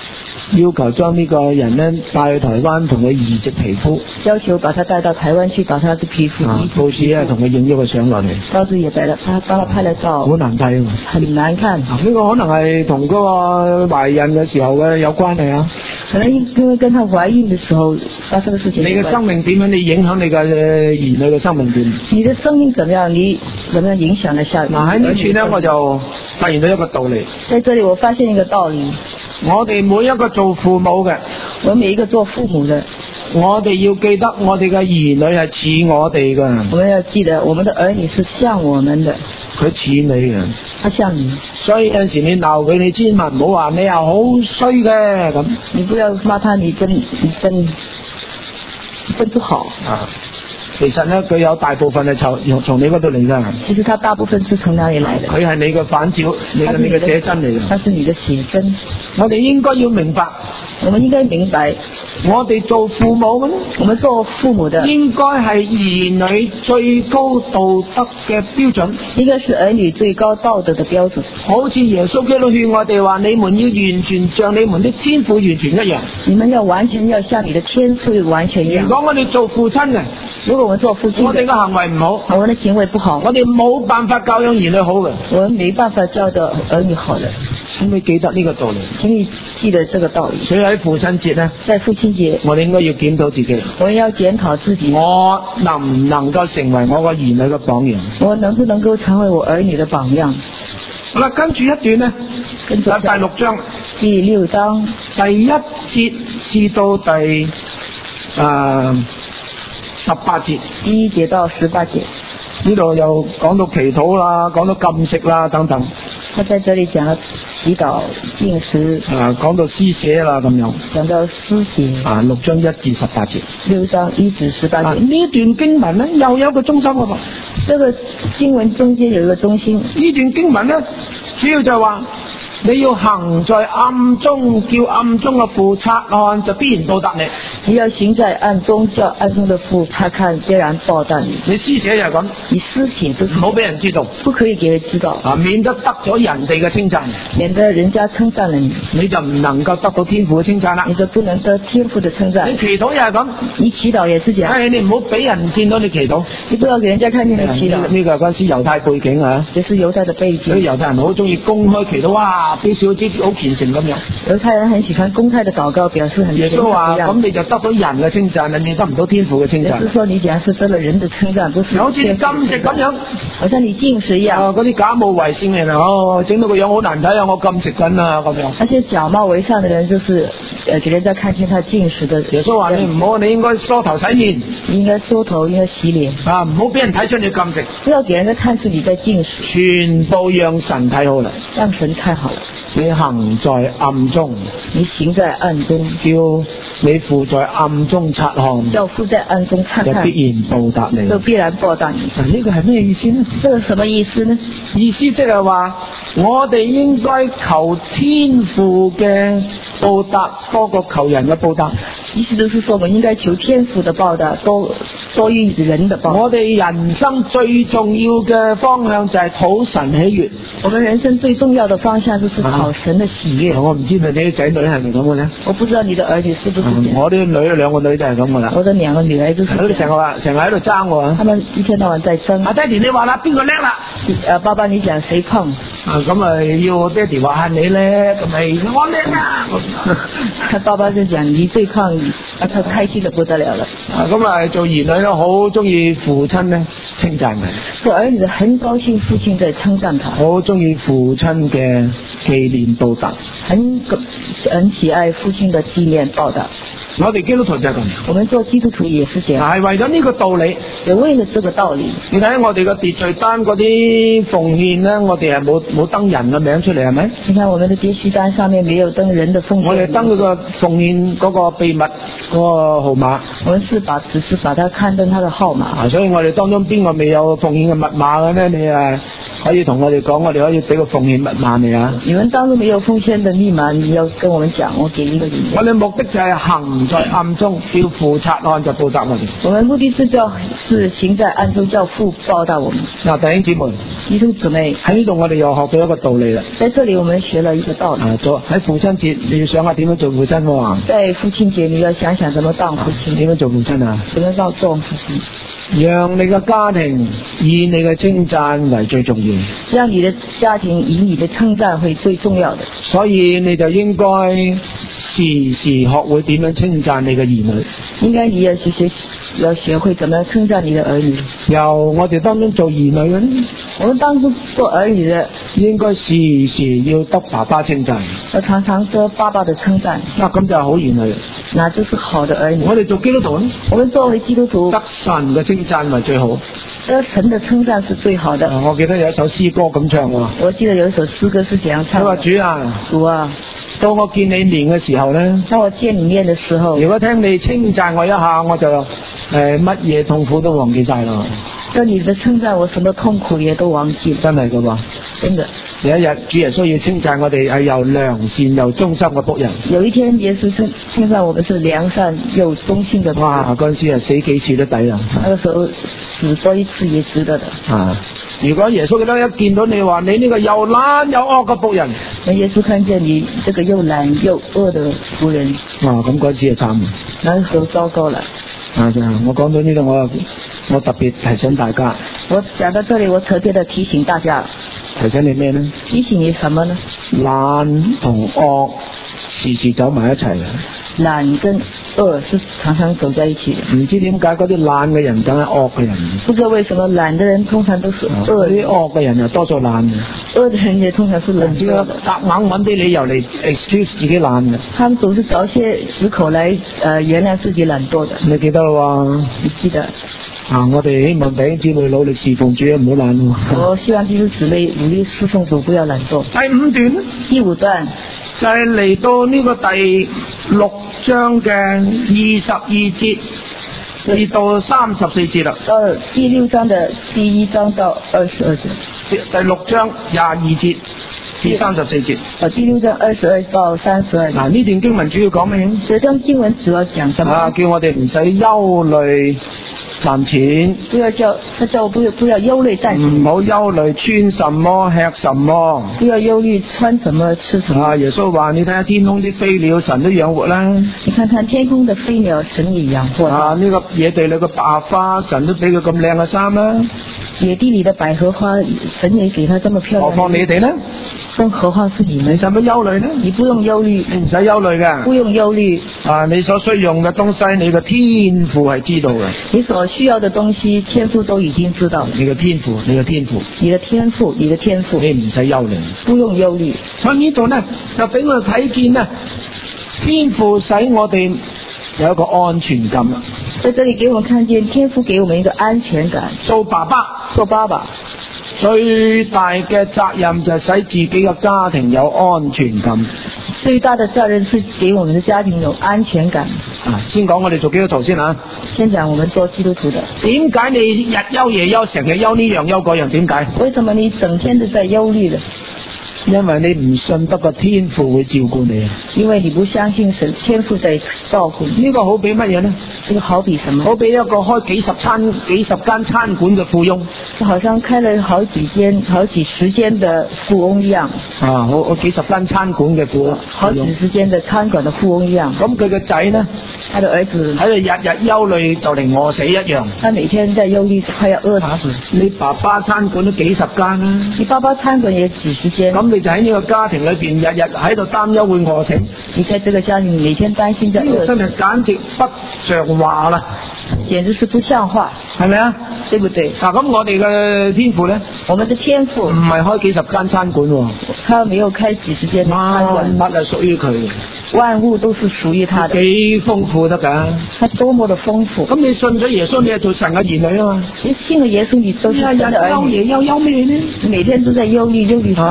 要求將呢個人呢帶去台灣同佢移植皮膚， 要求把他帶到台灣去，把他的皮膚移植。 到時咧同佢影咗個相落嚟， 到時也幫他拍了照， 好難睇喎， 很難看。 呢個可能係同嗰個懷孕嘅時候嘅有關係啊。 可能因為跟他懷孕的時候發生的事情。 你嘅生命點樣？你影響你嘅兒女嘅生命點？ 你的生命怎麼樣？你怎麼樣影響了下？ 喺呢處呢，我就發現到一個道理。 在這裡我發現一個道理。 我哋每一個做父母嘅， 我每一個做父母的， 我哋要記得我哋嘅兒女係似我哋㗎。 我們要記得我們的兒女是像我們的。 佢似你嘅， 他像你。 所以有陣時你鬧佢，你千萬唔好話你又好衰嘅咁。 你不要罵他，你真不好。 啊，其實呢，佢有大部分係從你嗰度嚟㗎。 其實他大部分是從哪裡來的？ 佢係你嘅反照，你嘅寫真嚟嘅。 他是你的寫真。 我哋應該要明白， 我們應該明白， 我哋做父母嘅， 我們做父母的應該係兒女最高道德嘅標準， 應該是兒女最高道德的標準。好似耶穌基督勸我哋話：你們要完全像你們的天父完全一樣。 你們要完全要像你的天父完全一樣。 如果我哋做父親嘅， 如果我們做父親， 我哋嘅行為唔好， 我們的行為不好， 我哋冇辦法教養兒女好嘅， 我們沒辦法教導兒女好的。 請你記得呢個道理， 請你記得這個道理。 所以喺父親節呢， 在父親節， 我哋應該要檢討自己。 我們要檢討自己， 我能唔能夠成為我個兒女嘅榜樣？ 我能不能夠成為我兒女的榜樣？ 好啦，跟住一段呢，第6章， 第6章第1節至到第18節， 第1節到18節， 呢度又講到祈禱啦，講到禁食啦等等。 他在這裡講了祈禱、禁食， 講到施捨啦咁樣。 講到施捨。 6章1至18節。 6章1至18節。 呢段經文呢，又有一個中心喎。 這個經文中間有一個中心。 呢段經文呢，主要就係話，你要行在暗中，叫暗中嘅父察看，就必然報答你。 你要行在暗中，叫暗中的父察看，必然報答你。 你施捨就係咁， 你施捨都是唔好俾人知道， 不可以給人知道， 免得得咗人哋嘅稱讚， 免得人家稱讚了你， 你就唔能夠得到天父嘅稱讚啦。 你就不能得天父的稱讚。 你祈禱又係咁， 你祈禱也是這樣。 你唔好俾人見到你祈禱， 你不要給人家看見你祈禱。 呢個係嗰陣時猶太背景啊， 這是猶太的背景。 所以猶太人好中意公開祈禱，哇，表示好似好虔誠咁樣。 猶太人很喜歡公開的禱告，表示很虔誠。 耶穌話：咁你就得到人嘅稱讚，你得唔到天父嘅稱讚。 也是說你講是得了人的稱讚，不是。 好似你禁食咁樣， 好像你禁食一樣。 嗰啲假冒為善嘅人，整到個樣好難睇啊！我禁食緊啊咁樣。 那些假冒為善的人，就是給人家看見他禁食的。 耶穌話：你唔好，你應該梳頭洗面。 你應該梳頭，應該洗臉。 唔好俾人睇出你禁食。 不要給人家看出你在禁食。 全部讓神睇好啦。 讓神看好了。 你行在暗中， 你行在暗中， 叫你父在暗中察看， 叫父在暗中察看， 就必然報答你， 就必然報答你。 呢個係咩意思呢？ 這個什麼意思呢？ 意思即係話，我哋應該求天父嘅報答多過求人嘅報答。 意思就是說，我們應該求天父的報答多於人的報答。 我哋人生最重要嘅方向就係討神喜悅。 我們人生最重要的方向就是討神的喜悅。 我唔知道你啲仔女係咪咁嘅咧？ 我不知道你的兒女是不是這樣。 我啲女兩個女就係咁噶啦。 我的兩個女兒都是。 佢哋成日喺度爭我。 他們一天到晚在爭。 爹哋你話啦，邊個叻啦？ 爸爸你講誰胖？ 咁咪要爹哋話下你叻，咁咪我叻啊！ 爸爸就講你最胖，他開心得不得了了。 咁啊，做兒女咧好中意父親咧稱讚佢。 做兒女很高興父親在稱讚他。 好中意父親嘅紀念報答。 很喜愛父親的紀念報答。 我哋基督徒就係咁。 我們做基督徒也是這樣。 係為咗呢個道理。 也為了這個道理。 你睇我哋嘅秩序單嗰啲奉獻咧，我哋係冇登人嘅名出嚟，係咪？ 你看我們的秩序單上面沒有登人的奉獻。 我哋登嗰個奉獻嗰個秘密嗰個號碼。 我們只是把它刊登它的號碼。 所以我哋當中邊個未有奉獻嘅密碼嘅呢？你可以同我哋講，我哋可以俾個奉獻密碼你啊。 你們當中沒有奉獻的密碼，你要跟我們講，我給一個你。 我哋目的就係行在暗中，叫父察看就報答我哋。 我們目的是行在暗中，叫父報答我們。 嗱，弟兄姊妹， 弟兄姊妹， 喺呢度我哋又學到一個道理啦。 在這裡我們學了一個道理。 喺父親節你要想下點樣做父親喎。 在父親節你要想想怎麼當父親。 點樣做父親啊？ 怎麼做父親？ 讓你嘅家庭以你嘅稱讚為最重要。 讓你的家庭以你的稱讚為最重要的。 所以你就應該時時學會點樣稱讚你嘅兒女。 應該你要學會怎麼稱讚你的兒女。 由我哋當中做兒女嘅呢， 我們當中做兒女的應該時時要得爸爸稱讚。 要常常得爸爸的稱讚。 咁就係好兒女。 那就是好的兒女。 我哋做基督徒呢， 我們作為基督徒， 得神嘅稱讚為最好。 得神的稱讚是最好的。 我記得有一首詩歌咁唱喎。 我記得有一首詩歌是這樣唱的。 佢話主啊， 主啊， 到我見你面嘅時候呢， 當我見你面的時候， 如果聽你稱讚我一下，我就乜嘢痛苦都忘記晒啦。 當你的稱讚，我什麼痛苦也都忘記了。 真係噶噃， 真的。 有一日主耶穌要稱讚我哋係又良善又忠心嘅僕人。 有一天耶穌稱讚我們是良善又忠心的僕人。 哇！嗰陣時死幾次都抵啦。 那個時候死多一次也值得的。 如果耶穌一見到你話你呢個又懶又惡嘅僕人， 那耶穌看見你這個又懶又惡的僕人， 咁嗰次就慘。 那時候糟糕了。 我講到呢度，我特別提醒大家。 我講到這裡，我特別的提醒大家。 提醒你咩呢？ 提醒你什麼呢？ 懶同惡時時走埋一齊嘅。 懶跟惡是常常走在一起的。 唔知點解嗰啲懶嘅人梗係惡嘅人。 不知道為什麼懶的人通常都是惡。啲惡嘅人又多數懶嘅。 惡的人也通常是懶。唔知夾硬揾啲理由嚟 excuse 自己懶嘅。他們總是找一些藉口來原諒自己懶惰的。 你記得啦？ 你記得。 我哋希望弟兄姊妹努力侍奉主，唔好懶。 我希望弟兄姊妹努力侍奉主，不要懶惰。第五段就係嚟到呢個第6章嘅22節至到34節啦。 第6章的第1章到22節。 第6章22節至34節。 第6章22到32。 嗱，呢段經文主要講咩？ 這段經文主要講什麼？ 叫我哋唔使憂慮賺錢， 他叫我不要憂慮賺錢， 唔好憂慮穿什麼吃什麼， 不要憂慮穿什麼吃什麼。 耶穌話：你睇下天空啲飛鳥，神都養活啦。 你看看天空的飛鳥，神也養活。 呢個野地裏嘅白花，神都俾佢咁靚嘅衫啦。 野地裏的百合花，神也給他這麼漂亮。 何況你哋呢？ 更何況是你們？ 你使乜憂慮呢？ 你不用憂慮， 你唔使憂慮嘅。 不用憂慮。 你所需用嘅東西，你嘅天父係知道嘅。 你所需要的東西，天父都已經知道。 你嘅天父，你嘅天父。 你的天父，你的天父。 你唔使憂慮。 不用憂慮。 喺呢度呢，就俾我哋睇見呢，天父使我哋有一個安全感。 在這裏給我們看見天父給我們一個安全感。 做爸爸最大嘅責任就係使自己嘅家庭有安全感。 最大的責任是給我們的家庭有安全感。 先講我哋做基督徒先。 先講我們做基督徒的。 點解你日憂夜憂，成日憂呢樣憂嗰樣？點解？ 為什麼你整天都在憂慮呢？ 因為你唔信得個天父會照顧你。 因為你不相信神天父在照顧你。 呢個好比乜嘢呢？ 這個好比什麼？ 好比一個開幾十間餐館嘅富翁， 就好像開了好幾十間的富翁一樣。 好幾十間餐館嘅富翁， 好幾十間的餐館的富翁一樣。 咁佢個仔呢？ 他的兒子喺度日日憂慮就嚟餓死一樣。 他每天在憂慮，快要餓死。 你爸爸餐館都幾十間啦。 你爸爸餐館也幾十間。 咁你就喺呢個家庭裏邊日日喺度擔憂會餓死。 你在這個家庭每天擔心在餓死。 真係簡直不像話啦！ 簡直是不像話， 係咪啊？ 對不對？ 咁我哋嘅天父呢？ 我們的天父唔係開幾十間餐館喎。 他沒有開幾十間餐館。 乜係屬於佢嘅？ 萬物都是屬於他的。 幾豐富得㗎？ 他多麼的豐富。 咁你信咗耶穌，你係做神嘅兒女啊嘛？ 你信了耶穌，你都是神的兒女。 憂咩呢？ 你每天都在憂慮什麼呢？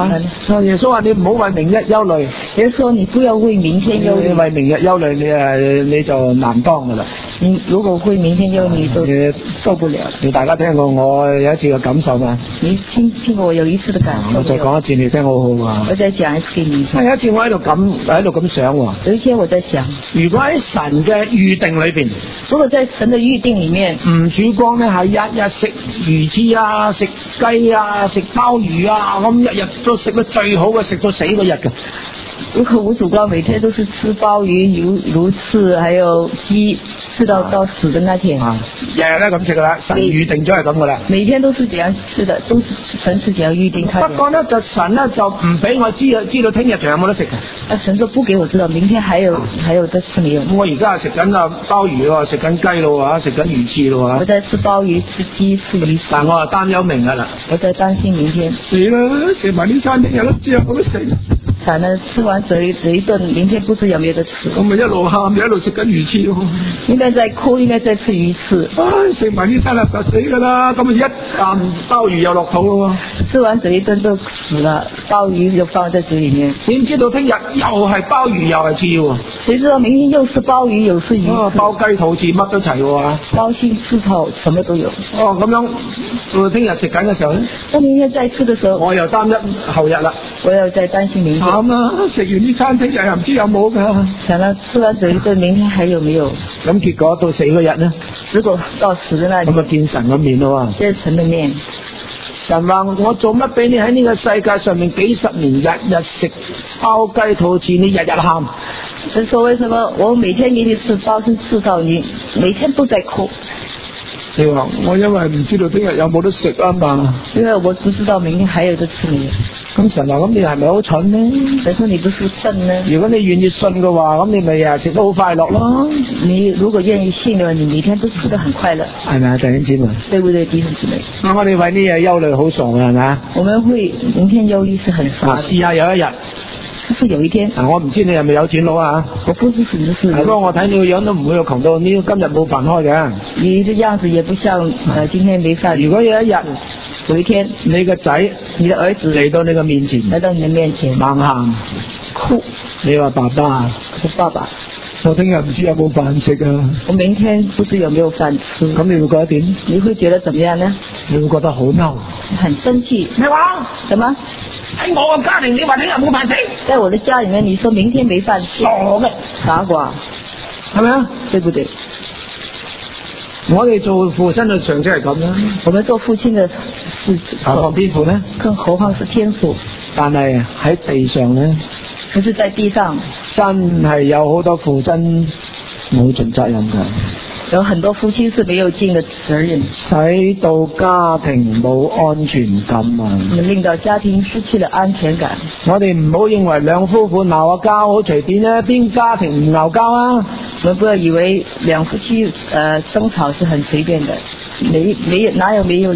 耶穌話你唔好為明日憂慮， 耶穌說你不要為明天憂慮， 你為明日憂慮你就難當噶啦。 你如果為明天憂慮，你就受不了。 你大家聽過我有一次嘅感受嘛？ 你聽過我有一次的感受？ 我再講一次，你聽好好啊！ 我再講一次給你聽。 有一次我喺度咁想喎。 有一天我在想， 如果喺神嘅預定裏邊， 如果在神的預定裏面， 吳主光咧係日日食魚翅啊、食雞啊、食鮑魚啊，咁日日都食得最好嘅，食到死嗰日嘅。 如果吳主光每天都是吃鮑魚、魚翅，還有雞，吃到死的那天， 日日都咁食噶啦，神預定咗係咁噶啦。 每天都是這樣吃的，都是神自己要預定。 不過咧就神咧就唔俾我知道聽日仲有冇得食嘅。 神就不給我知道明天還有得吃沒有。 我而家係食緊鮑魚喎，食緊雞咯，食緊魚翅咯。 我在吃鮑魚、吃雞、吃魚翅。 但我係擔憂明日啦。 我在擔心明天。 死啦！食埋啲餐廳有得知有冇得食。 慘啦！吃完這一頓，明天不知有沒有得吃。 我咪一路喊，一路食緊魚翅咯。 一邊在哭，一邊在吃魚翅。 唉，食埋啲餐啦，實死噶啦！咁一啖鮑魚又落肚咯。 吃完這一頓就死了，鮑魚就放在嘴裏面。 點知道聽日又係鮑魚又係翅喎？ 誰知道明天又是鮑魚又是魚翅？ 鮑雞肚翅乜都齊喎。 鮑心翅肚什麼都有。 哦，咁樣到聽日食緊嘅時候咧？ 到明天再吃嘅時候， 我又擔憂後日啦。 我又再擔心明天。 慘啊！食完啲餐廳又唔知有冇㗎。 想啦，吃完這一頓，明天還有沒有？ 咁結果到死嗰日呢？ 結果到死嘅那日。 咁啊見神嘅面咯喎。 見神嘅面。 神話我做乜俾你喺呢個世界上面幾十年日日食鮑雞肚翅，你日日喊？ 神說為什麼我每天給你吃鮑心翅肚，你每天都在哭？ 你話我因為唔知道聽日有冇得食啊嘛。 因為我只知道明天還有得吃沒有。 咁神話咁你係咪好蠢呢？ 神說你不是笨呢？如果你願意信嘅話，咁你咪日日食得好快樂咯。 你如果願意信嘅話，你每天都吃得很快樂。係咪啊，弟兄姊妹？對不對，弟兄姊妹？ 我哋為呢嘢憂慮好傻嘅係咪？ 我們會明天憂慮是很傻。 試下有一日。 就是有一天， 我唔知你係咪有錢佬啊？ 我不知是不是。 不過我睇你個樣都唔會有窮到呢，今日冇飯開嘅。 你的樣子也不像今天沒飯。 如果有一日， 有一天， 你個仔、你的兒子嚟到你嘅面前， 來到你的面前， 猛喊哭， 你話爸爸， 我爸爸， 我聽日唔知有冇飯食啊！ 我明天不知有沒有飯吃。 咁你會覺得點？ 你會覺得怎麼樣呢？ 你會覺得好嬲， 很生氣。 咩話？ 什麼？ 喺我嘅家庭，你話聽日冇飯食？ 在我的家裏面，你說明天沒飯吃？ 傻嘅， 傻瓜， 係咪啊？ 對不對？ 我哋做父親嘅常識係咁啦。 我們做父親嘅是何況天父呢？ 更何況是天父。 但係喺地上呢？ 可是在地上真係有好多父親冇盡責任㗎。 有很多夫妻是沒有盡的責任， 使到家庭冇安全感啊！ 令到家庭失去了安全感。 我哋唔好認為兩夫婦鬧下交好隨便啊，邊家庭唔鬧交啊？ 我們不要以為兩夫妻爭吵是很隨便的，哪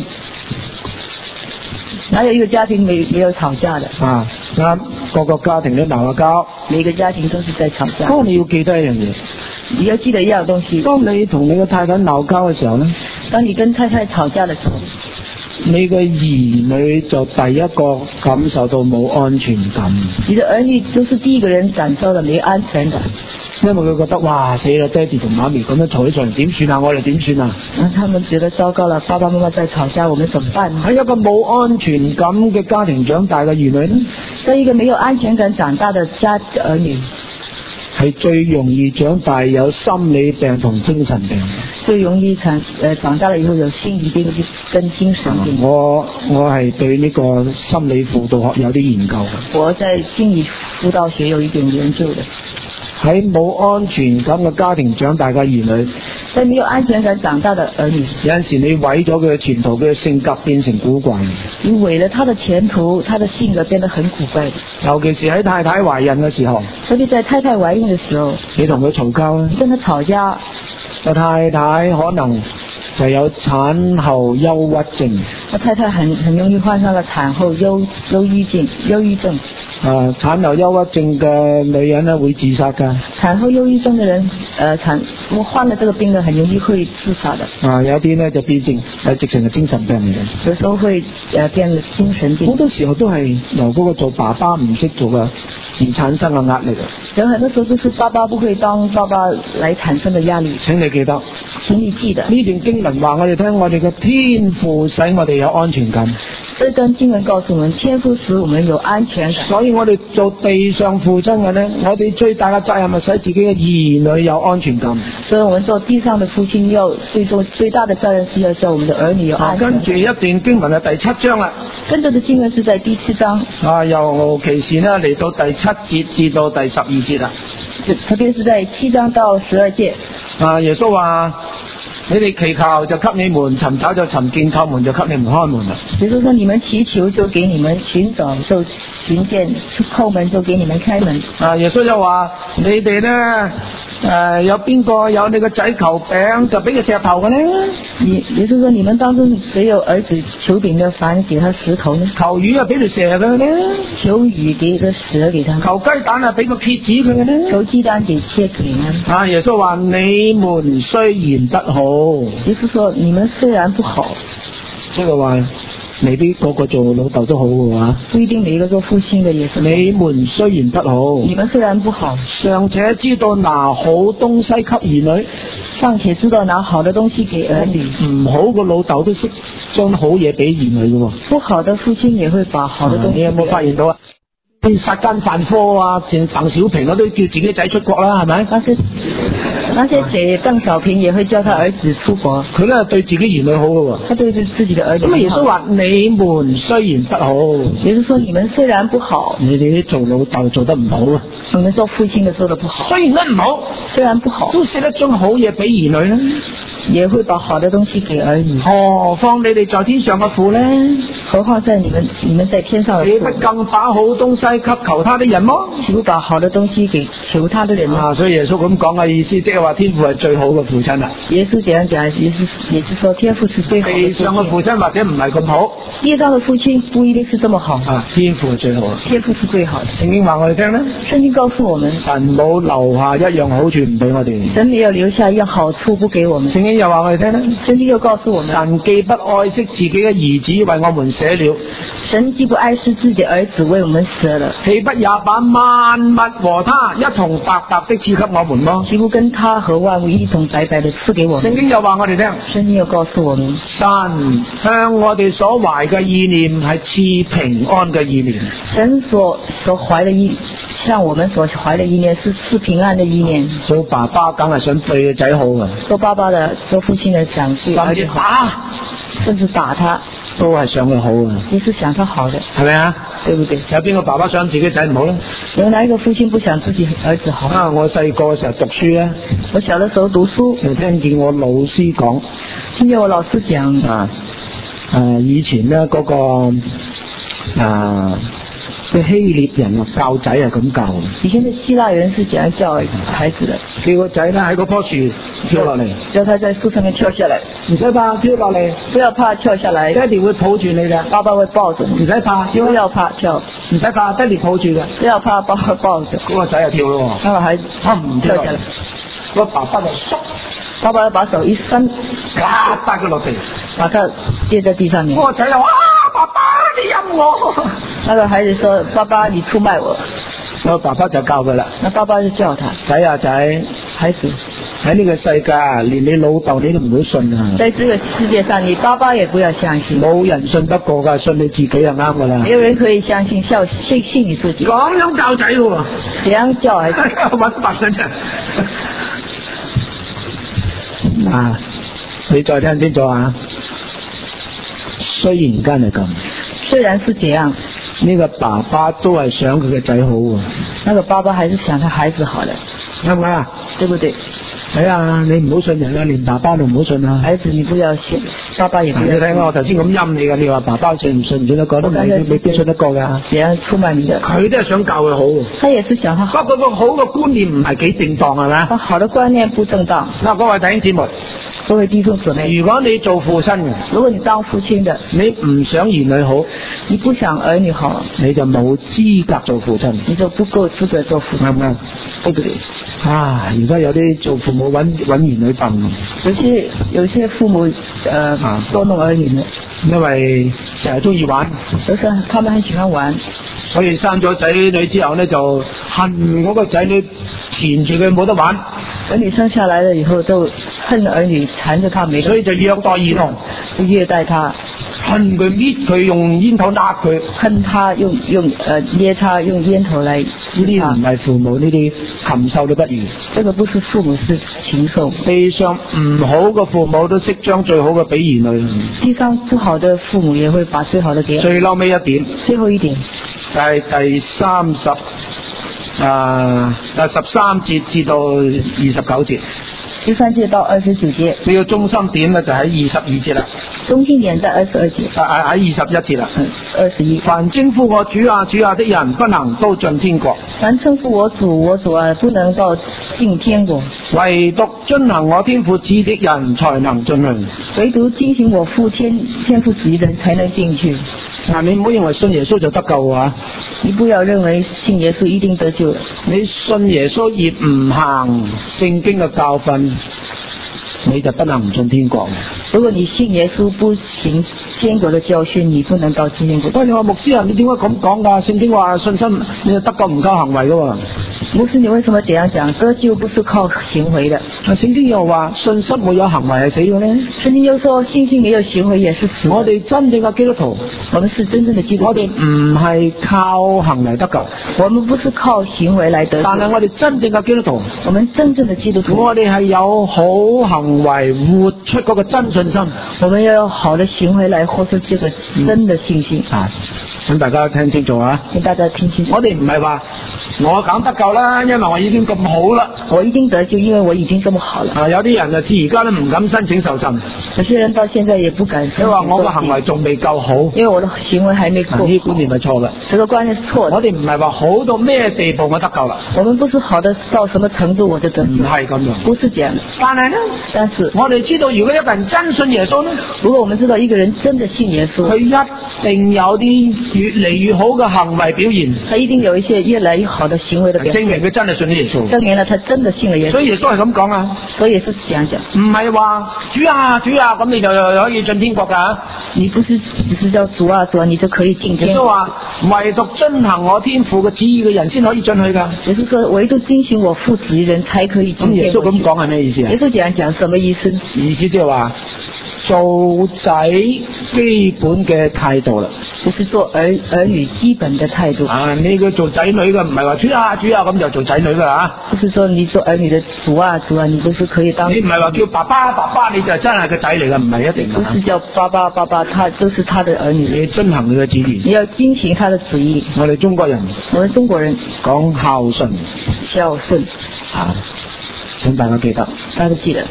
有一個家庭沒有吵架的啊？ 啱，個個家庭都鬧下交， 每個家庭都是在吵架。 不過你要記得一樣嘢。 你要記得一樣東西。 當你同你嘅太太鬧交嘅時候呢， 當你跟太太吵架嘅時候， 你嘅兒女就第一個感受到冇安全感。 你的兒女就是第一個人感受到沒安全感， 因為佢覺得哇死啦，爹哋同媽咪咁樣嘈起上嚟點算啊？我哋點算啊？ 他們覺得糟糕了，爸爸媽媽在吵架，我們怎麼辦？ 喺一個冇安全感嘅家庭長大嘅兒女呢， 在一個沒有安全感長大的兒女， 係最容易長大有心理病同精神病， 最容易長大了以後有心理病跟精神病。 我係對呢個心理輔導學有啲研究嘅。 我在心理輔導學有一點研究的。 喺冇安全感嘅家庭長大嘅兒女， 在沒有安全感長大的兒女， 有陣時你毀咗佢嘅前途，佢嘅性格變成古怪。 你毀了他的前途，他的性格變得很古怪。 尤其是喺太太懷孕嘅時候， 特別在太太懷孕嘅時候， 你同佢嘈交啦， 跟他吵架， 個太太可能就有產後憂鬱症。 個太太很容易患上了產後憂鬱症。 產後憂鬱症嘅女人咧會自殺噶。 產後憂鬱症嘅人患了這個病的很容易會自殺的。 有啲咧就變成直情係精神病嚟嘅。 有時候會變得精神病。 好多時候都係由嗰個做爸爸唔識做嘅而產生嘅壓力。 有很多時候都是爸爸不會當爸爸來產生的壓力。 請你記得， 呢段經文話我哋聽，我哋嘅天父使我哋有安全感。 這段經文告訴我們，天父使我們有安全感。 所以我哋做地上父親嘅呢，我哋最大嘅責任係使自己嘅兒女有安全感。 所以我們做地上的父親要最大的責任是要叫我們的兒女有安全感。 跟住一段經文係第7章啦。 跟住的經文是在第7章。 尤其是呢嚟到第7節至到第12節啦。 特別是在7章到12節。 耶穌話：你哋祈求就給你們，尋找就尋見，叩門就給你們開門啦。 也就是說，你們祈求就給你們，尋找就尋見，叩門就給你們開門。 耶穌就話：你哋呢？有邊個有你個仔求餅就俾佢石頭嘅呢？ 也就是說，你們當中誰有兒子求餅的，反而給他石頭呢？ 求魚啊，俾條蛇佢呢？ 求魚給個蛇給他。 求雞蛋啊，俾個蠍子佢嘅呢？ 求雞蛋給蠍子呢？ 耶穌話：你們雖然不好， 也就是說，你們雖然不好， 即係話未必個個做老豆都好嘅話， 不一定每一個做父親嘅也是。 你們雖然不好， 你們雖然不好， 尚且知道拿好東西給兒女， 尚且知道拿好的東西給兒女。 唔好嘅老豆都識將好嘢俾兒女嘅喎。 不好的父親也會把好的東西。 你有冇發現到啊？殺奸犯科啊，像鄧小平都叫自己仔出國啦，係咪？ 那些姐鄧小平也會叫他兒子出國。 佢咧對自己兒女好嘅喎。 他對自己的兒女好。 咁耶穌話：你們雖然不好， 也就是說你們雖然不好， 你哋啲做老豆做得唔好啊。 你們做父親的做得不好。 雖然都唔好， 雖然不好， 都識得將好嘢俾兒女啦。 也會把好的東西給兒女。 何況你哋在天上嘅父呢？ 何況在你們在天上的父， 你不更把好東西給求他的人麼？ 豈不把好的東西給求他的人嗎？ 所以耶穌咁講嘅意思，即係話天父係最好嘅父親啦。 耶穌這樣講，也是說天父是最好的父親。 地上嘅父親或者唔係咁好， 地上的父親不一定是這麼好。 天父係最好。 天父是最好的。 聖經話我哋聽咧， 聖經告訴我們， 神冇留下一樣好處唔俾我哋。 神沒有留下一樣好處不給我們。 聖經又話我哋聽咧， 聖經又告訴我們， 神既不愛惜自己嘅兒子為我們捨了， 神既不愛惜自己的兒子為我們捨了， 豈不也把萬物和他一同白白的賜給我們麼？ 豈不跟他和萬物一同白白的賜給我們？ 聖經又話我哋聽， 聖經又告訴我們， 神向我哋所懷嘅意念係賜平安嘅意念。 神所懷的像我們所懷的意念是賜平安的意念。 做爸爸梗係想對個仔好嘅， 做爸爸的做父親的想對兒子好，甚至打他都係想佢好嘅， 也是想他好的， 係咪啊？ 對不對？ 有邊個爸爸想自己仔唔好咧？ 有哪一個父親不想自己兒子好？ 我細個嘅時候讀書咧， 我小的時候讀書， 就聽見我老師講， 聽見我老師講， 以前咧嗰個啲希臘人教仔係咁教。 以前的希臘人是這樣教孩子的， 叫個仔咧喺嗰棵樹跳落嚟， 叫他在樹上面跳下來， 唔使怕跳落嚟， 不要怕跳下來， 爹哋會抱住你嘅， 爸爸會抱着你， 唔使怕， 不要怕跳， 唔使怕，爹哋抱住嘅， 不要怕，爸爸抱着， 嗰個仔就跳咯， 那個孩子他唔跳下來， 個爸爸就縮， 爸爸把手一伸， 啪打佢落地， 把他跌在地上面， 嗰個仔就哇，爸爸你陰我， 那個孩子說爸爸你出賣我， 個爸爸就教佢啦， 那爸爸就叫他仔啊仔， 孩子喺呢個世界連你老豆你都唔會信啊， 在這個世界上你爸爸也不要相信， 冇人信得過噶，信你自己就啱噶啦， 沒有人可以相信信你自己， 咁樣教仔喎， 這樣教孩子， 搵白信人。你再聽清楚啊！雖然間係咁， 雖然是這樣， 呢個爸爸都係想佢嘅仔好喎。 那個爸爸還是想他孩子好的， 啱唔啱啊？ 對不對？ 係啊，你唔好信人啊，連爸爸都唔好信啊。 孩子你不要信，爸爸也不要信。 你睇我頭先咁陰你㗎，你話爸爸信唔信得過都未必信得過㗎。 這樣出賣你的。 佢都係想教佢好。 他也是想他好。 不過個好嘅觀念唔係幾正當係咪？ 好的觀念不正當。 嗱，各位弟兄姊妹， 各位弟兄姊妹， 如果你做父親嘅， 如果你當父親的， 你唔想兒女好， 你不想兒女好， 你就冇資格做父親， 你就不夠資格做父親， 啱唔啱？ 對不對？ 啊！而家有啲做父母揾兒女笨， 有些父母捉弄兒女呢， 因為成日中意玩， 就是他們很喜歡玩， 所以生咗仔女之後呢，就恨嗰個仔女纏住佢冇得玩。 兒女生下來了以後，就恨兒女纏着他沒得玩， 所以就虐待兒童， 就虐待他， 恨佢搣佢，用煙頭揦佢， 恨他用捏他，用煙頭來。 呢啲唔係父母，呢啲禽獸都不如。 這個不是父母，是禽獸。 地上唔好嘅父母都識將最好嘅俾兒女。 地上不好的父母也會把最好的給。 最嬲尾一點， 最後一點就係第13節至到29節。 13節到29節。 你要中心點咧就喺22節啦。 中心點在22節。 喺21節啦。 21。 凡稱呼我主啊主啊的人，不能都進天國。 凡稱呼我主啊，不能到進天國。 唯獨遵行我天父旨意的人才能進去。 唯獨遵行我父天父旨意的人才能進去。 嗱，你唔好認為信耶穌就得救啊！ 你不要認為信耶穌一定得救。 你信耶穌而唔行聖經嘅教訓，你就不能唔進天國。 如果你信耶穌不行天國的教訓，你不能到天國。 不過你話牧師啊，你點解咁講㗎？聖經話信心你就得救唔靠行為㗎喎。 牧師，你為什麼這樣講？得救不是靠行為的。 聖經又話信心沒有行為係死嘅咧。 聖經又說信心沒有行為也是死。 我哋真正嘅基督徒， 我們是真正的基督徒。 我哋唔係靠行為得救， 我們不是靠行為來得救。 但係我哋真正嘅基督徒， 我們真正的基督徒， 我哋係有好行為活出嗰個真信心。 我們要有好的行為來活出這個真的信心。 請大家聽清楚啊！ 請大家聽清楚。 我哋唔係話我梗得救啦，因為我已經咁好啦。 我一定得救，因為我已經這麼好了。 有啲人就至而家都唔敢申請受浸。 有些人到現在也不敢申請。 因為我嘅行為仲未夠好。 因為我的行為還沒夠好。 呢個觀念係錯嘅。 這個觀念是錯的。 我哋唔係話好到咩地步我得救啦。 我們不是好的到什麼程度我就得救。 唔係咁樣。 不是這樣。但是我哋知道，如果一個人真信耶穌呢， 如果我們知道一個人真的信耶穌， 佢一定有啲越嚟越好嘅行為表現。 他一定有一些越來越好的行為的表現。 證明佢真係信咗耶穌。 證明了他真的信了耶穌。 所以耶穌係咁講啊。 所以是這樣講。 唔係話主啊主啊咁你就可以進天國㗎。 你不是只是叫主啊主啊，你就可以進天國。 耶穌話唯獨遵行我天父嘅旨意嘅人先可以進去㗎。 耶穌說唯獨遵行我父旨意人才可以進天國。 耶穌咁講係咩意思啊？ 耶穌這樣講什麼意思？ 意思即係話做仔基本嘅態度啦， 就是做兒女基本嘅態度。 你個做仔女嘅唔係話主啊主啊咁就做仔女㗎啦。 就是說你做兒女的主啊主啊，你不是可以當。 你唔係話叫爸爸爸爸你就真係個仔嚟㗎，唔係一定。 不是叫爸爸爸爸，他就是他的兒女。 你遵行佢嘅旨意。你要遵行他的旨意。 我哋中國人講孝順。 孝順。 請大家記得。 大家記得。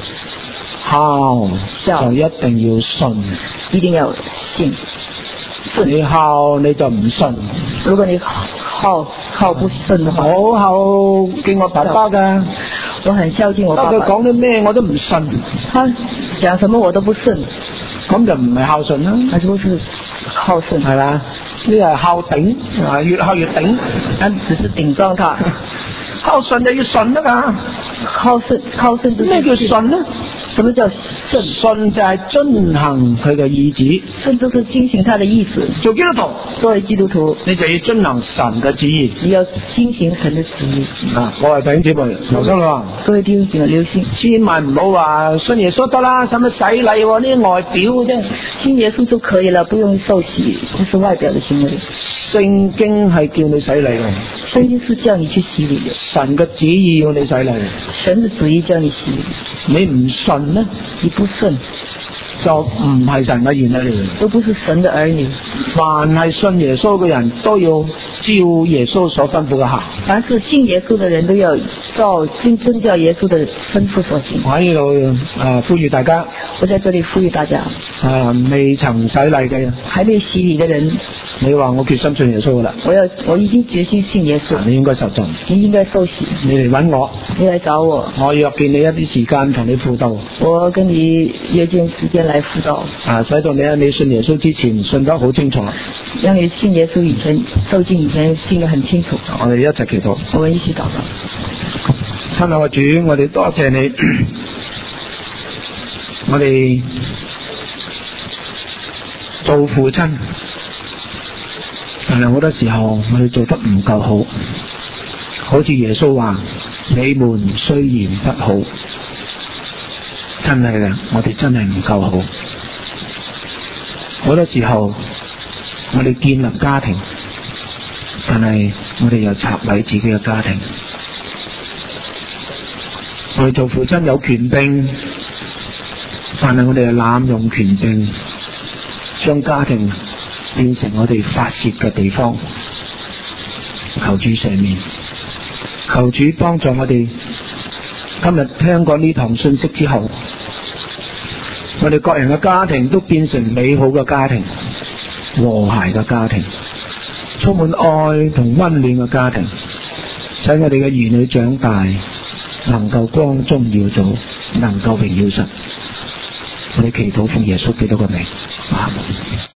孝就一定要信， 一定要信。 你孝你就唔信。 如果你孝不信的話， 我孝敬我爸爸㗎， 我很孝敬我爸爸。 佢講啲咩我都唔信， 他講什麼我都不信， 咁就唔係孝順啦。 還是不是孝順？ 係嘛？呢係孝頂，越孝越頂， 但只是頂撞他。 孝順就要信啊嘛。 孝順就咩叫信呢？ 什麼叫信？ 信就係遵行佢嘅意旨。 信就是遵行他的意思。 做基督徒， 作為基督徒， 你就要遵行神嘅旨意。 你要遵行神的旨意。 各位弟兄姊妹留心啦。 各位弟兄姊妹留心， 千萬唔好話信耶穌得啦，使乜洗禮喎？呢啲外表嘅啫， 信耶穌就可以了，不用受洗，這是外表的行為。 聖經係叫你洗禮嘅。 聖經是叫你去洗禮的。 神嘅旨意要你洗禮。 神的旨意叫你洗禮。 你唔信呢？ 你不信就唔係神嘅兒女嚟， 都不是神的兒女。 凡係信耶穌嘅人都要照耶穌所吩咐嘅行。 凡是信耶穌的人都要照遵照耶穌的吩咐所行。 我喺度呼籲大家， 我在這裏呼籲大家， 未曾洗禮嘅人， 還未洗禮的人， 你話我決心信耶穌啦， 我已經決心信耶穌， 你應該受浸， 你應該受洗。 你嚟揾我， 你來找我， 我約見你一啲時間同你輔導， 我跟你約見時間來輔導， 使到你喺你信耶穌之前信得好清楚， 讓你信耶穌以前受浸以前信得很清楚。 我哋一齊祈禱， 我們一起禱告。 親愛嘅主，我哋多謝你，我哋做父親，但係好多時候我哋做得唔夠好，好似耶穌話：你們雖然不好，真係嘅，我哋真係唔夠好。好多時候我哋建立家庭，但係我哋又拆毀自己嘅家庭。我哋做父親有權柄，但係我哋又濫用權柄，將家庭變成我哋發洩嘅地方。求主赦免，求主幫助我哋。今日聽過呢堂信息之後，我哋各人嘅家庭都變成美好嘅家庭，和諧嘅家庭，充滿愛同溫暖嘅家庭，使我哋嘅兒女長大能夠光宗耀祖，能夠榮耀神。我哋祈禱奉耶穌基督嘅名，阿門。